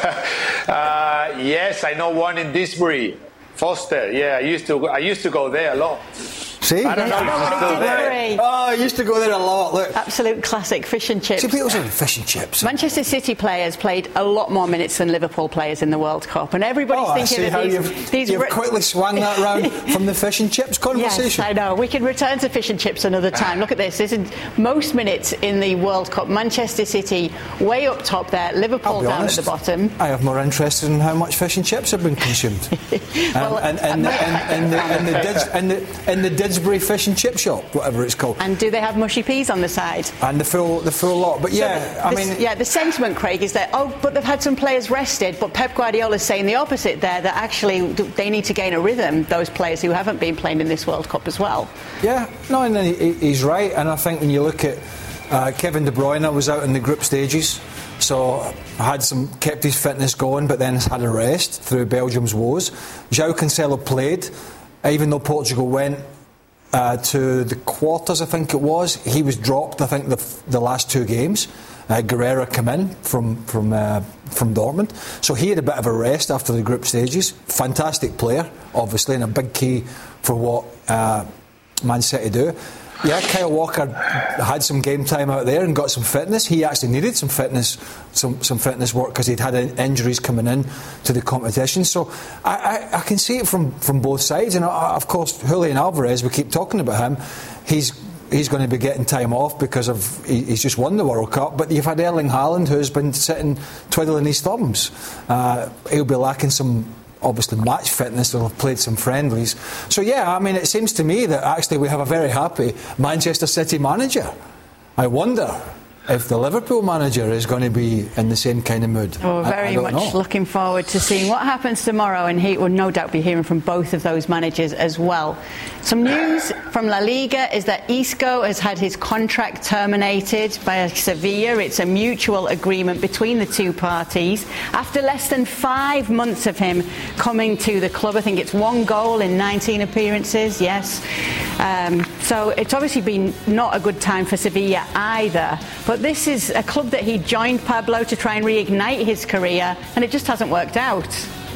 uh, yes, I know one in Disbury. Foster, yeah, I used to I used to go there a lot. See? I don't know if it's still there. Oh, I used to go there a lot. Look. Absolute classic fish and chips. See, people say fish and chips. Manchester City players played a lot more minutes than Liverpool players in the World Cup, and everybody's oh, thinking I see that how these, you've, these you've re- quickly swung that round from the fish and chips conversation. Yes, I know. We can return to fish and chips another time. Look at this. This is most minutes in the World Cup. Manchester City way up top there. Liverpool down honest, at the bottom. I have more interest in how much fish and chips have been consumed. well, um, and, and, the, and, and, the, and, the Dids, and, the, and the Didsbury fish and chip shop, whatever it's called. And do they have mushy peas on the side? And the full, the full lot. But yeah, so I the, mean, yeah, the sentiment, Craig, is that oh, but they've had some players rested. But Pep Guardiola's saying the opposite there. That actually they need to gain a rhythm. Those players who haven't been playing in this World Cup as well. Yeah, no, and he, he's right. And I think when you look at uh, Kevin De Bruyne was out in the group stages, so had some kept his fitness going, but then has had a rest through Belgium's woes. João Cancelo played, even though Portugal went. Uh, to the quarters, I think it was. He was dropped, I think, the, the last two games. Uh, Guerrero came in from from uh, from Dortmund. So he had a bit of a rest after the group stages. Fantastic player, obviously, and a big key for what uh, Man City do. Yeah, Kyle Walker had some game time out there and got some fitness. He actually needed some fitness, some some fitness work because he'd had in- injuries coming in to the competition. So I, I, I can see it from, from both sides. And uh, of course, Julian Alvarez, we keep talking about him. He's he's going to be getting time off because of he, he's just won the World Cup. But you've had Erling Haaland, who's been sitting twiddling his thumbs. Uh, he'll be lacking some. Obviously match fitness, they'll have played some friendlies. So yeah, I mean, it seems to me that actually we have a very happy Manchester City manager. I wonder if the Liverpool manager is going to be in the same kind of mood. Well, we're very I, I much know. looking forward to seeing what happens tomorrow, and he will no doubt be hearing from both of those managers as well. Some news from La Liga is that Isco has had his contract terminated by Sevilla. It's a mutual agreement between the two parties. After less than five months of him coming to the club, I think it's one goal in nineteen appearances, yes. Um, so it's obviously been not a good time for Sevilla either. But this is a club that he joined, Pablo, to try and reignite his career, and it just hasn't worked out.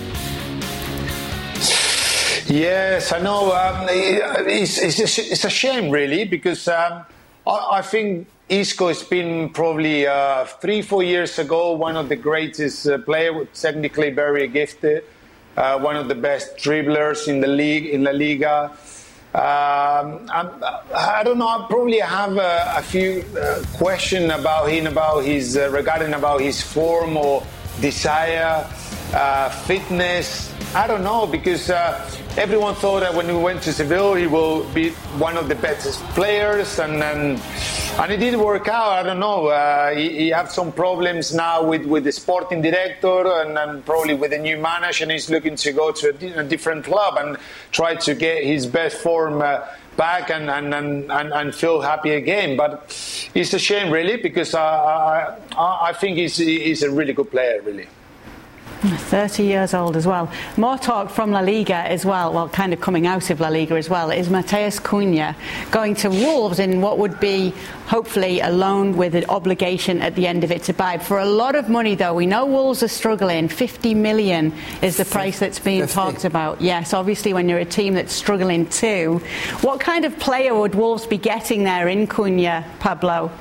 Yes, I know. Um, it's, it's, a, it's a shame, really, because um, I, I think Isco has been probably uh, three, four years ago one of the greatest uh, players, technically very gifted, uh, one of the best dribblers in the league, in La Liga. Um, I, I don't know. I probably have a, a few uh, questions about him, about his uh, regarding about his form or desire, uh, fitness. I don't know, because uh, everyone thought that when he went to Seville, he will be one of the best players, and and, and it didn't work out. I don't know. Uh, he, he had some problems now with, with the sporting director, and, and probably with the new manager, and he's looking to go to a, di- a different club and try to get his best form uh, back and, and, and, and, and feel happy again. But it's a shame, really, because uh, I, I think he's, he's a really good player, really. thirty years old as well. More talk from La Liga as well, well, kind of coming out of La Liga as well, is Matheus Cunha going to Wolves in what would be, hopefully, a loan with an obligation at the end of it to buy. For a lot of money, though, we know Wolves are struggling. fifty million is the price that's being fifty talked about. Yes, obviously, when you're a team that's struggling too. What kind of player would Wolves be getting there in Cunha, Pablo?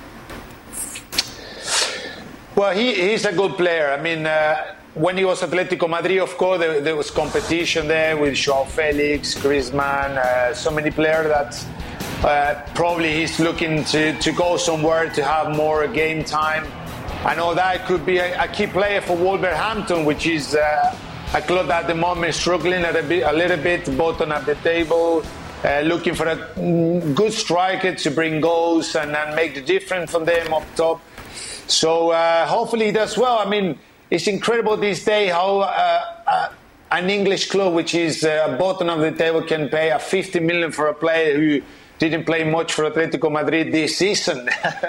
Well, he, he's a good player. I mean, uh, when he was Atletico Madrid, of course, there, there was competition there with Joao Felix, Griezmann, uh, so many players that uh, probably he's looking to, to go somewhere to have more game time. I know that could be a, a key player for Wolverhampton, which is uh, a club that at the moment is struggling a, bit, a little bit, bottom of the table, uh, looking for a good striker to bring goals and, and make the difference from them up top. So uh, hopefully he does well. I mean, it's incredible this day how uh, uh, an English club, which is uh, bottom of the table, can pay a fifty million for a player who didn't play much for Atletico Madrid this season.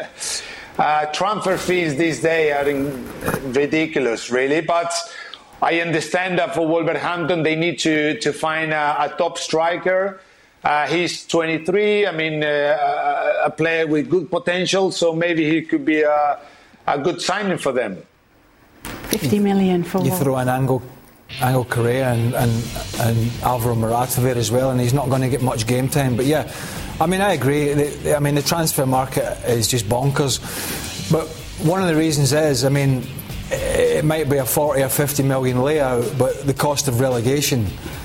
uh, transfer fees this day are in, ridiculous, really. But I understand that for Wolverhampton, they need to, to find a, a top striker. Uh, he's twenty-three. I mean, uh, a player with good potential. So maybe he could be a, a good signing for them. fifty million for you what? throw in Angel, Angel Correa and, and, and Alvaro Morata there as well, and he's not going to get much game time. But yeah, I mean, I agree. The, I mean, the transfer market is just bonkers. But one of the reasons is, I mean, it might be a forty or fifty million layout, but the cost of relegation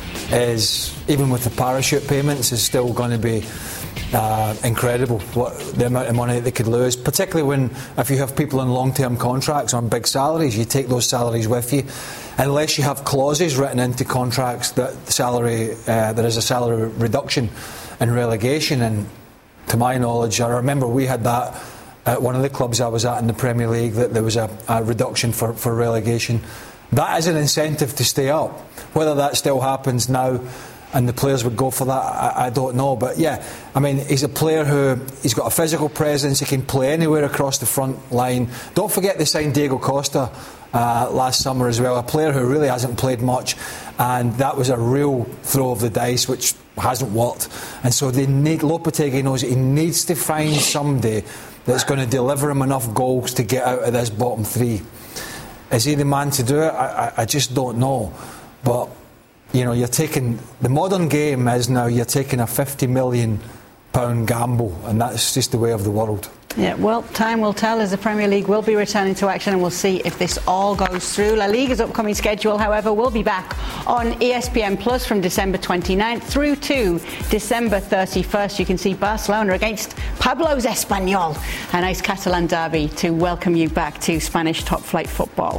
is, even with the parachute payments, is still going to be Uh, incredible, what the amount of money that they could lose, particularly when, if you have people on long-term contracts on big salaries, you take those salaries with you, unless you have clauses written into contracts that salary uh, there is a salary reduction in relegation. And to my knowledge, I remember we had that at one of the clubs I was at in the Premier League, that there was a, a reduction for, for relegation. That is an incentive to stay up. Whether that still happens now and the players would go for that, I, I don't know. But yeah, I mean, he's a player who, he's got a physical presence, he can play anywhere across the front line. Don't forget they signed Diego Costa uh, last summer as well, a player who really hasn't played much, and that was a real throw of the dice which hasn't worked. And so they need, Lopetegui knows he needs to find somebody that's going to deliver him enough goals to get out of this bottom three. Is he the man to do it? I, I, I just don't know. But you know, you're taking, the modern game is now you're taking a fifty million pound gamble, and that's just the way of the world. Yeah, well, time will tell, as the Premier League will be returning to action, and we'll see if this all goes through. La Liga's upcoming schedule, however, will be back on E S P N Plus from December twenty-ninth through to December thirty-first. You can see Barcelona against Pablo's Espanyol, a nice Catalan derby to welcome you back to Spanish top flight football.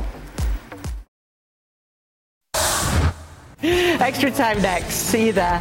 Extra time next. See you there.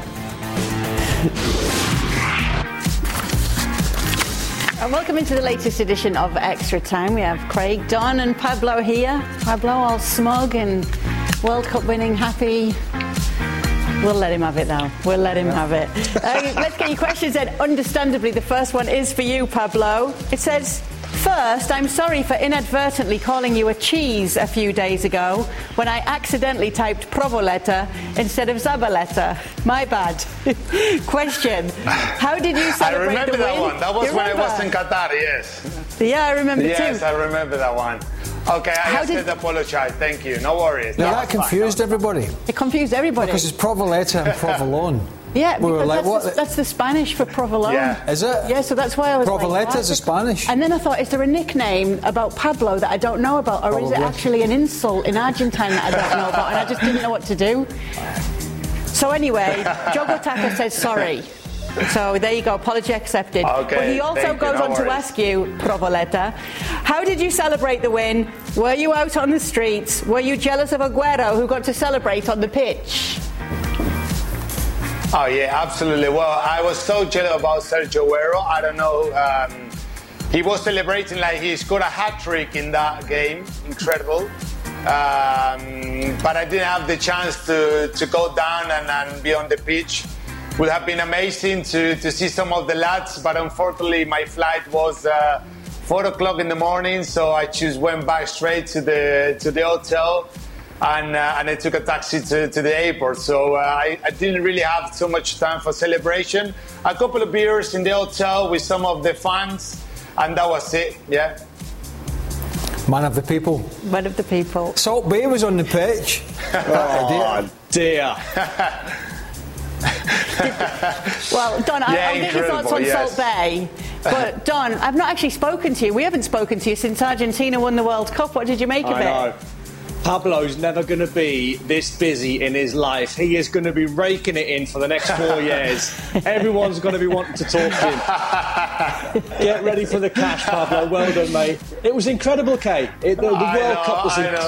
And welcome into the latest edition of Extra Time. We have Craig, Don and Pablo here. Pablo all smug and World Cup winning, happy. We'll let him have it now. We'll let him have it. Uh, let's get your questions in. Understandably, the first one is for you, Pablo. It says, first, I'm sorry for inadvertently calling you a cheese a few days ago when I accidentally typed Provoleta instead of Zabaleta. My bad. Question, how did you celebrate I remember the that win? one. That was You when I remember? was in Qatar, yes. Yeah, I remember yes, too. Yes, I remember that one. Okay, I How just did- did apologise. Thank you. No worries. Now No, that it's fine. confused everybody. It confused everybody. Because it's Provoleta and Provolone. Yeah, we were because like, that's, what? the, that's the Spanish for provolone. Yeah. Is it? Yeah, so that's why I was Provoleta like, is a Spanish. And then I thought, is there a nickname about Pablo that I don't know about, or is it Probably. actually an insult in Argentine that I don't know about, and I just didn't know what to do? So anyway, Jogo Taka says sorry. So there you go, apology accepted. Okay, but he also thank goes you, no on to worries. ask you, Provoletta, how did you celebrate the win? Were you out on the streets? Were you jealous of Aguero, who got to celebrate on the pitch? Oh yeah, absolutely. Well, I was so jealous about Sergio Aguero. I don't know. Um, he was celebrating like he scored a hat trick in that game. Incredible. Um, but I didn't have the chance to, to go down and, and be on the pitch. Would have been amazing to, to see some of the lads, but unfortunately my flight was uh, four o'clock in the morning, so I just went back straight to the to the hotel, and uh, and I took a taxi to, to the airport. So uh, I, I didn't really have too much time for celebration. A couple of beers in the hotel with some of the fans, and that was it. Yeah. Man of the people. Man of the people. Salt Bay was on the pitch. Oh, dear. Well, Don, Yeah, I'll get your thoughts on yes. Salt Bay. But, Don, I've not actually spoken to you. We haven't spoken to you since Argentina won the World Cup. What did you make of I it? know. Pablo's never going to be this busy in his life. He is going to be raking it in for the next four years. Everyone's going to be wanting to talk to him. Get ready for the cash, Pablo. Well done, mate. It was incredible, Kay. It, the the World know, Cup was I know.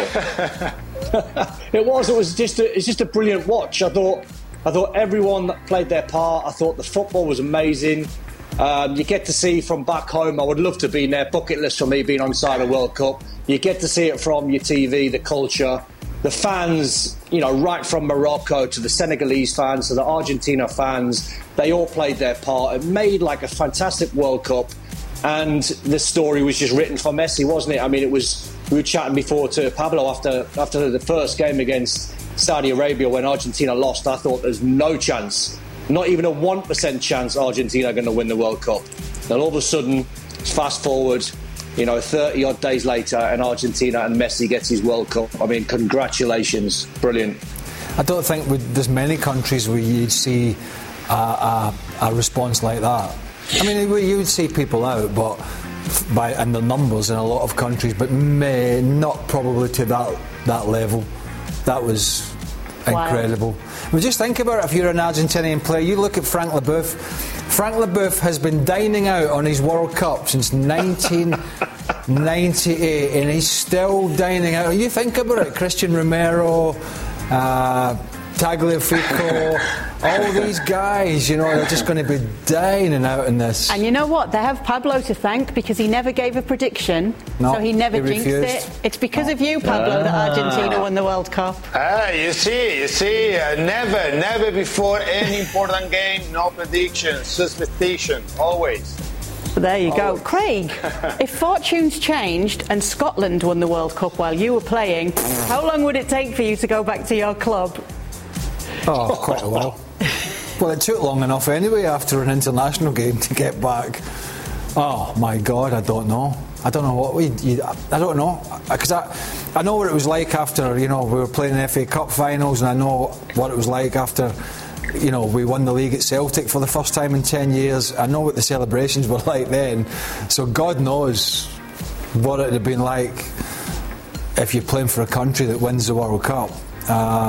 incredible. It was. It was just. A, it's just a brilliant watch. I thought. I thought everyone that played their part. I thought the football was amazing. Um, you get to see from back home. I would love to be in there. Bucket list for me being on side of World Cup. You get to see it from your T V, the culture, the fans. You know, right from Morocco to the Senegalese fans to the Argentina fans. They all played their part. It made like a fantastic World Cup. And the story was just written for Messi, wasn't it? I mean, it was. We were chatting before to Pablo after after the first game against Saudi Arabia when Argentina lost. I thought there's no chance, not even a one percent chance Argentina are going to win the World Cup. Then all of a sudden, fast forward, you know, thirty odd days later, and Argentina and Messi gets his World Cup. I mean, congratulations, brilliant. I don't think we, there's many countries where you'd see a, a, a response like that. I mean, you would see people out, but by and the numbers in a lot of countries, but may not probably to that that level. That was incredible. Wow. But just think about it. If you're an Argentinian player, you look at Frank Leboeuf. Frank Leboeuf has been dining out on his World Cup since nineteen ninety-eight, and he's still dining out. You think about it, Christian Romero, uh, Tagliafico, all these guys, you know, they're just going to be dining out in this. And you know what? They have Pablo to thank because he never gave a prediction, no, so he never he jinxed refused. it. It's because no. of you, Pablo, ah. that Argentina won the World Cup. Ah, you see, you see, uh, never, never before any important game, no predictions, superstition, always. There you always. go. Craig, if fortunes changed and Scotland won the World Cup while you were playing, how long would it take for you to go back to your club? Oh, quite a while. Well, it took long enough anyway after an international game to get back. Oh my God, I don't know. I don't know what we. I don't know because I, I know what it was like after you know we were playing the F A Cup finals, and I know what it was like after you know we won the league at Celtic for the first time in ten years. I know what the celebrations were like then. So God knows what it would have been like if you're playing for a country that wins the World Cup. Uh,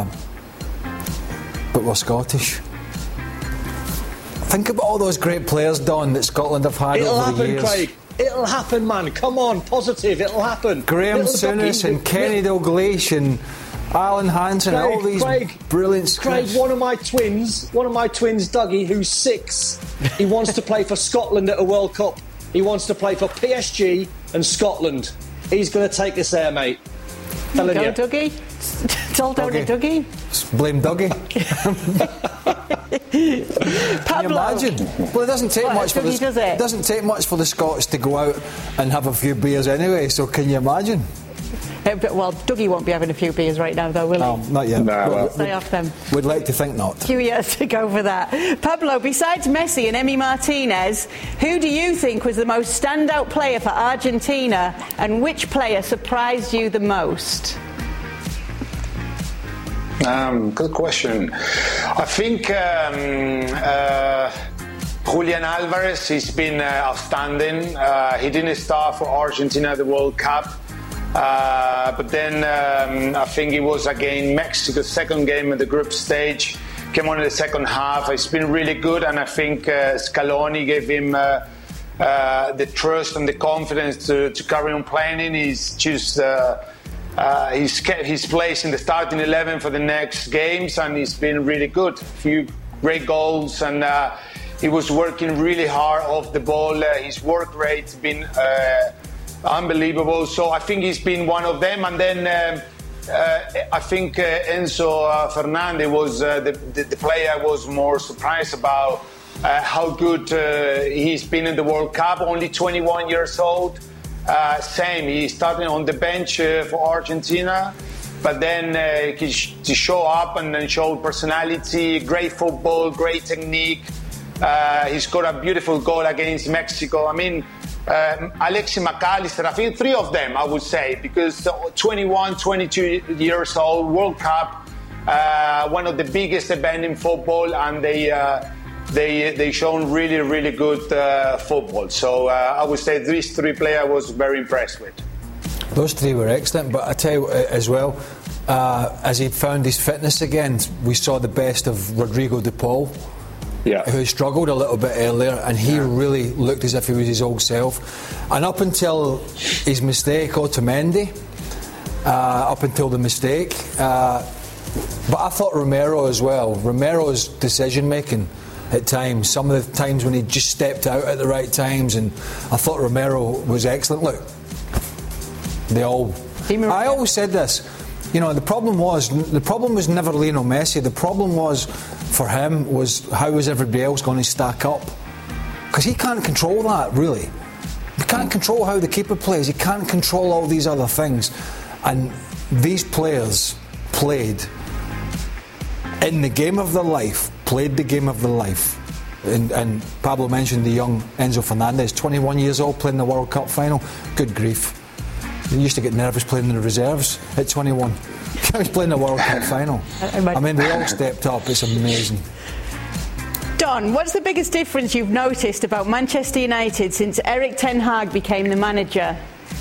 but we're Scottish. Think about all those great players, Don, that Scotland have had It'll over happen, the years. Craig. It'll happen, man. Come on, positive. It'll happen. Graham Little Souness ducky, and Kenny Dalglish and Alan Hansen, Craig, all these Craig, brilliant Craig, scripts. one of my twins, one of my twins, Dougie, who's six, he wants to play for Scotland at a World Cup. He wants to play for P S G and Scotland. He's going to take us there, mate. There Telling you go, you. Dougie. Tell Dougie. Dougie. Blame Dougie. Can you imagine? Well, it doesn't take what, much for the does it? it doesn't take much for the Scots to go out and have a few beers anyway. So can you imagine? Well, Dougie won't be having a few beers right now, though, will he? No, not yet. No, well. Stay off them. We'd like to think not. A few years to go for that. Pablo, besides Messi and Emi Martinez, who do you think was the most standout player for Argentina, and which player surprised you the most? Um, good question. I think um, uh, Julian Alvarez, he's been uh, outstanding. Uh, he didn't start for Argentina at the World Cup. Uh, but then um, I think it was again Mexico's second game in the group stage. came on in the second half. It's been really good, and I think uh, Scaloni gave him uh, uh, the trust and the confidence to, to carry on playing. He's just uh, uh, he's kept his place in the starting eleven for the next games, and he's been really good. A few great goals, and uh, he was working really hard off the ball. Uh, his work rate's been uh, unbelievable. So I think he's been one of them, and then. Um, Uh, I think uh, Enzo uh, Fernandez was uh, the, the, the player I was more surprised about uh, how good uh, he's been in the World Cup. Only twenty-one years old. Uh, same, he started on the bench uh, for Argentina, but then uh, he sh- to show up and then show personality, great football, great technique. Uh, he scored a beautiful goal against Mexico. I mean. Um, Alexis McAllister, I think three of them I would say, because twenty-one, twenty-two years old, World Cup, uh, one of the biggest events in football, and they uh, they they shown really really good uh, football. So uh, I would say these three players I was very impressed with. Those three were excellent, but I tell you as well, uh, as he found his fitness again, we saw the best of Rodrigo de Paul. Yeah. Who struggled a little bit earlier, and he yeah. really looked as if he was his old self. And up until his mistake, Otamendi, uh, up until the mistake, uh, but I thought Romero as well. Romero's decision making at times, some of the times when he just stepped out at the right times, and I thought Romero was excellent. Look, they all. I always said this. You know, the problem was the problem was never Lionel Messi. The problem was for him was how was everybody else going to stack up? Because he can't control that, really. He can't control how the keeper plays. He can't control all these other things. And these players played in the game of their life, played the game of their life. And, and Pablo mentioned the young Enzo Fernandez, twenty-one years old, playing the World Cup final. Good grief. He used to get nervous playing in the reserves at twenty-one. He was playing the World Cup final. I mean, they all stepped up. It's amazing. Don, what's the biggest difference you've noticed about Manchester United since Erik ten Hag became the manager?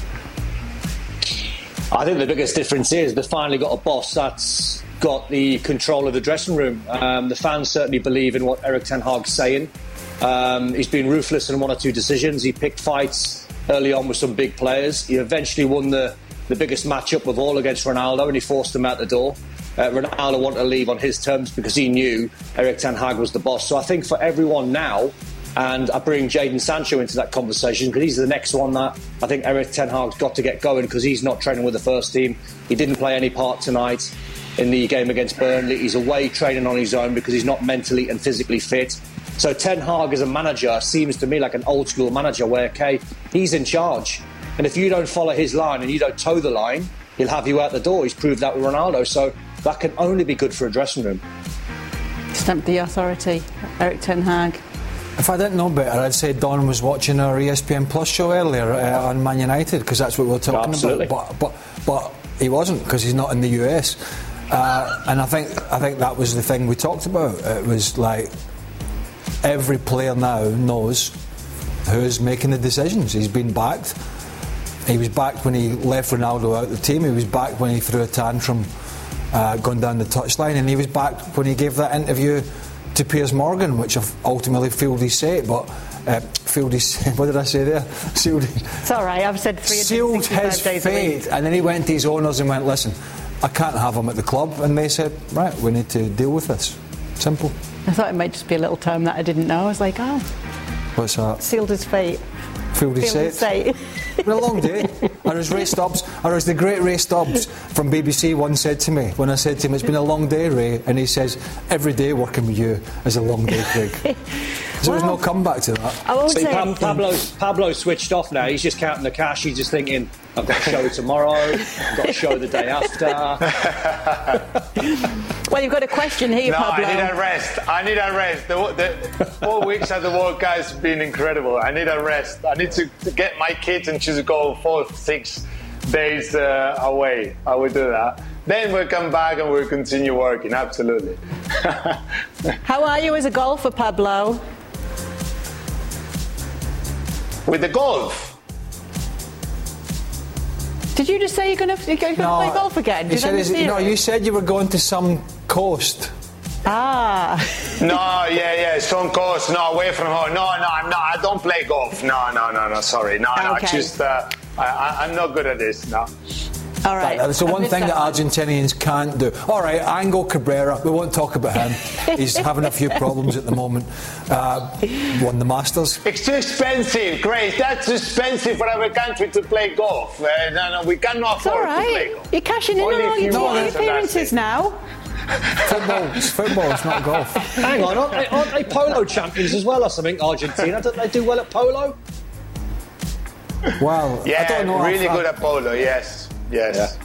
I think the biggest difference is they've finally got a boss that's got the control of the dressing room. Um, the fans certainly believe in what Erik ten Hag's saying. Um, he's been ruthless in one or two decisions. He picked fights early on with some big players. He eventually won the, the biggest matchup of all against Ronaldo, and he forced him out the door. Uh, Ronaldo wanted to leave on his terms because he knew Erik ten Hag was the boss. So I think for everyone now, and I bring Jadon Sancho into that conversation because he's the next one that I think Erik ten Hag's got to get going because he's not training with the first team. He didn't play any part tonight in the game against Burnley. He's away training on his own because he's not mentally and physically fit. So Ten Hag as a manager seems to me like an old school manager where, okay, he's in charge. And if you don't follow his line and you don't toe the line, he'll have you out the door. He's proved that with Ronaldo. So that can only be good for a dressing room. Stamp the authority, Erik ten Hag. If I didn't know better, I'd say Don was watching our E S P N Plus show earlier uh, on Man United because that's what we were talking Absolutely. about. But, but, but he wasn't because he's not in the U S. Uh, and I think I think that was the thing we talked about. It was like every player now knows who's making the decisions. He's been backed. He was backed when he left Ronaldo out of the team. He was backed when he threw a tantrum uh, going down the touchline, and he was backed when he gave that interview to Piers Morgan, which ultimately filled his fate. But uh, filled his what did I say there? Sealed. It's all right. I've said three sealed his fate, and then he went to his owners and went, "Listen, I can't have him at the club," and they said, "Right, we need to deal with this." Simple. I thought it might just be a little term that I didn't know. I was like, oh. What's that? Sealed his fate. Filled his fate. It's been a long day. Or as Ray Stubbs, or as the great Ray Stubbs from B B C once said to me, when I said to him, "It's been a long day, Ray," and he says, "Every day working with you is a long day, Craig." So well, there's no comeback to that. I won't See, say Pab- Pablo's, Pablo's switched off now. He's just counting the cash. He's just thinking, I've got a show tomorrow, I've got a show the day after. Well, you've got a question here, no, Pablo. I need a rest. I need a rest. The, the four weeks at the World Cup has been incredible. I need a rest. I need to, to get my kids and just go four, six days uh, away. I will do that. Then we'll come back and we'll continue working. Absolutely. How are you as a golfer, Pablo? With the golf? Did you just say you're going to, you're going to no, play golf again? Did said, I is, no, you said you were going to some coast. Ah. No, yeah, yeah, Stone Coast. No, away from home. No, no, I'm not. I don't play golf. No, no, no, no. Sorry. No, no. Okay. Just, uh, I, I'm not good at this. No. All right. That's the one thing that Argentinians can't do. All right, Angel Cabrera, we won't talk about him. He's having a few problems at the moment. Uh, won the Masters. It's too expensive, Grace. That's too expensive for our country to play golf. Uh, no, no, we cannot It's all afford to play right. golf. You're cashing in Only on all a few your months and appearances that's it. now. Football, it's football, it's not golf. Hang on, aren't they, aren't they polo champions as well or something, Argentina? Don't they do well at polo? Well, Yeah, I don't know. really I- good at polo, yes. Yes. Yeah.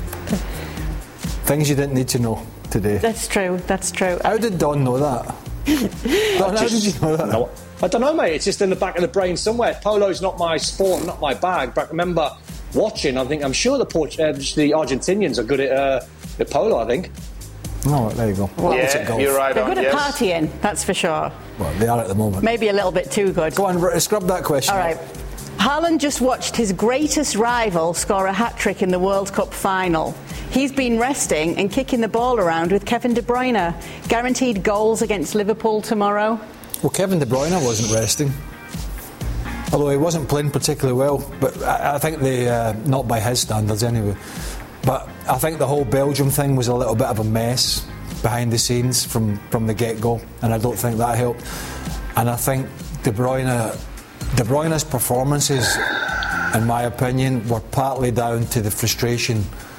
Things you didn't need to know today. That's true. That's true. How did Don know that? Don, how did you know that? No, I don't know, mate. It's just in the back of the brain somewhere. Polo's not my sport, not my bag. But I remember watching. I think I'm sure the Port- uh, the Argentinians are good at, uh, at polo. I think. No, there you go. Well, Yeah, it's at golf. you're right They're on, good at yes. partying, that's for sure. Well, they are at the moment. Maybe a little bit too good. Go on, r- scrub that question. All right. Haaland just watched his greatest rival score a hat-trick in the World Cup final. He's been resting and kicking the ball around with Kevin De Bruyne. Guaranteed goals against Liverpool tomorrow. Well, Kevin De Bruyne wasn't resting. Although he wasn't playing particularly well. But I, I think they, uh, not by his standards anyway. But I think the whole Belgium thing was a little bit of a mess behind the scenes from, from the get-go. And I don't think that helped. And I think De Bruyne... De Bruyne's performances, in my opinion, were partly down to the frustration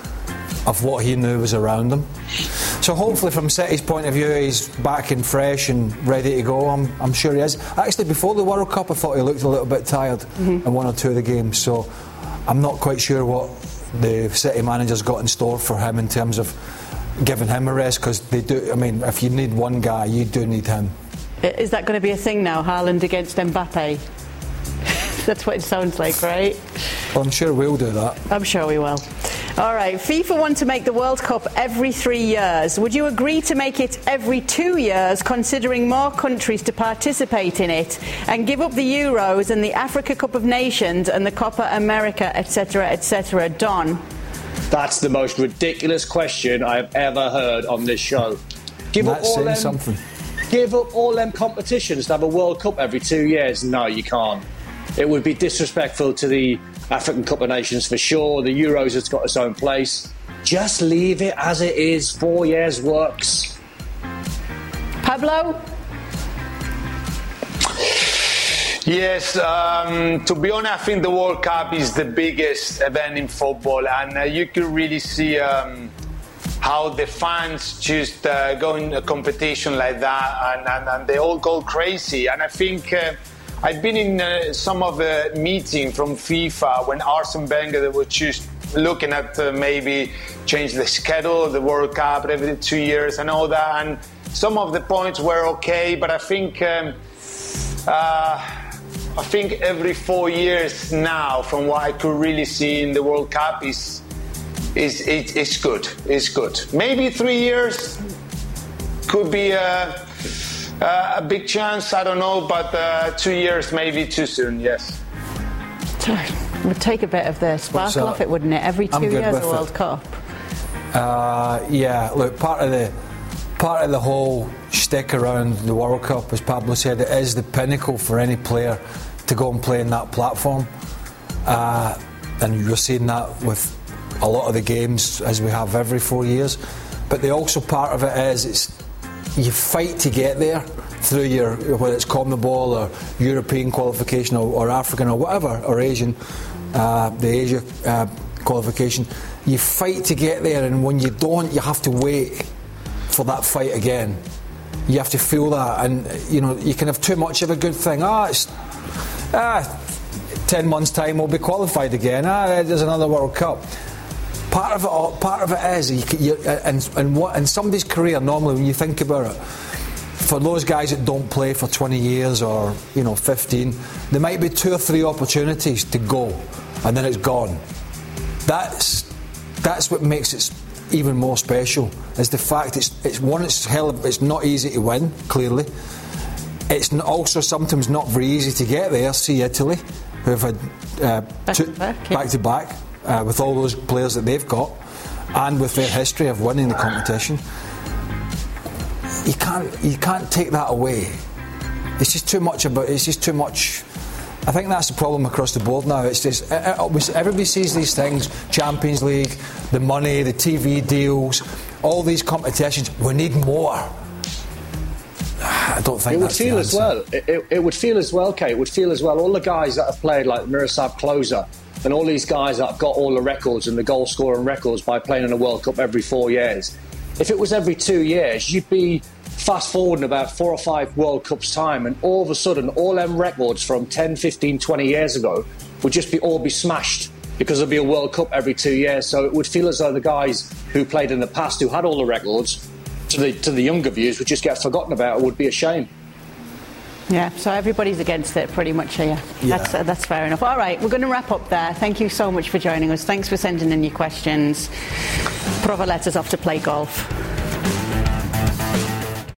of what he knew was around him. So hopefully from City's point of view he's back and fresh and ready to go. I'm, I'm sure he is. Actually, before the World Cup I thought he looked a little bit tired mm-hmm. in one or two of the games, so I'm not quite sure what the City manager's got in store for him in terms of giving him a rest, because they do. I mean, if you need one guy, you do need him. Is that going to be a thing now, Haaland against Mbappe? That's what it sounds like, right? Well, I'm sure we'll do that. I'm sure we will. All right, FIFA want to make the World Cup every three years. Would you agree to make it every two years, considering more countries to participate in it, and give up the Euros and the Africa Cup of Nations and the Copa America, et cetera, et cetera? Don? That's the most ridiculous question I've ever heard on this show. Give That's up all saying them, something. Give up all them competitions to have a World Cup every two years? No, you can't. It would be disrespectful to the African Cup of Nations for sure. The Euros has got its own place. Just leave it as it is. Four years works. Pablo? Yes, um, to be honest, I think the World Cup is the biggest event in football, and uh, you can really see um, how the fans just uh, go in a competition like that, and, and, and they all go crazy. And I think uh, I've been in uh, some of the meeting from FIFA when Arsene Wenger, they were just looking at uh, maybe change the schedule of the World Cup every two years and all that, and some of the points were okay, but I think um, uh, I think every four years now, from what I could really see in the World Cup, is is it, it's good. It's good. Maybe three years could be a, a big chance. I don't know, but uh, two years maybe too soon. Yes. It would take a bit of the sparkle off it, wouldn't it? Every two years a World Cup. Uh, yeah. Look, part of the part of the whole shtick around the World Cup, as Pablo said, it is the pinnacle for any player to go and play in that platform, uh, and you're seeing that with a lot of the games as we have every four years. But the also part of it is it's you fight to get there through your, whether it's CONMEBOL or European qualification or, or African or whatever, or Asian, uh, the Asia uh, qualification. You fight to get there, and when you don't, you have to wait for that fight again. You have to feel that, and you know you can have too much of a good thing. Ah, it's ah, ten months' time we'll be qualified again. Ah, there's another World Cup. Part of it, part of it is, you, you, and and what in somebody's career normally when you think about it, for those guys that don't play for twenty years or you know fifteen, there might be two or three opportunities to go, and then it's gone. That's that's what makes it even more special, is the fact it's it's one it's hell it's not easy to win, clearly. It's also sometimes not very easy to get there. See Italy, who have had uh, back, two, to back, yeah. back to back uh, with all those players that they've got, and with their history of winning the competition. you can't you can't take that away. It's just too much about. It's just too much. I think that's the problem across the board now. It's just everybody sees these things: Champions League, the money, the T V deals, all these competitions. We need more. I don't think it would that's feel the as well. It, it, it would feel as well, Kate. It would feel as well. All the guys that have played like Miroslav Klose and all these guys that have got all the records and the goal scoring records by playing in a World Cup every four years. If it was every two years, you'd be fast forwarding about four or five World Cups time, and all of a sudden, all them records from ten, fifteen, twenty years ago would just be all be smashed because there'd be a World Cup every two years. So it would feel as though the guys who played in the past, who had all the records, to the to the younger viewers, would just get forgotten about. It would be a shame. Yeah, so everybody's against it pretty much here. Yeah. That's, uh, that's fair enough. All right, we're going to wrap up there. Thank you so much for joining us. Thanks for sending in your questions. Put our letters off to play golf.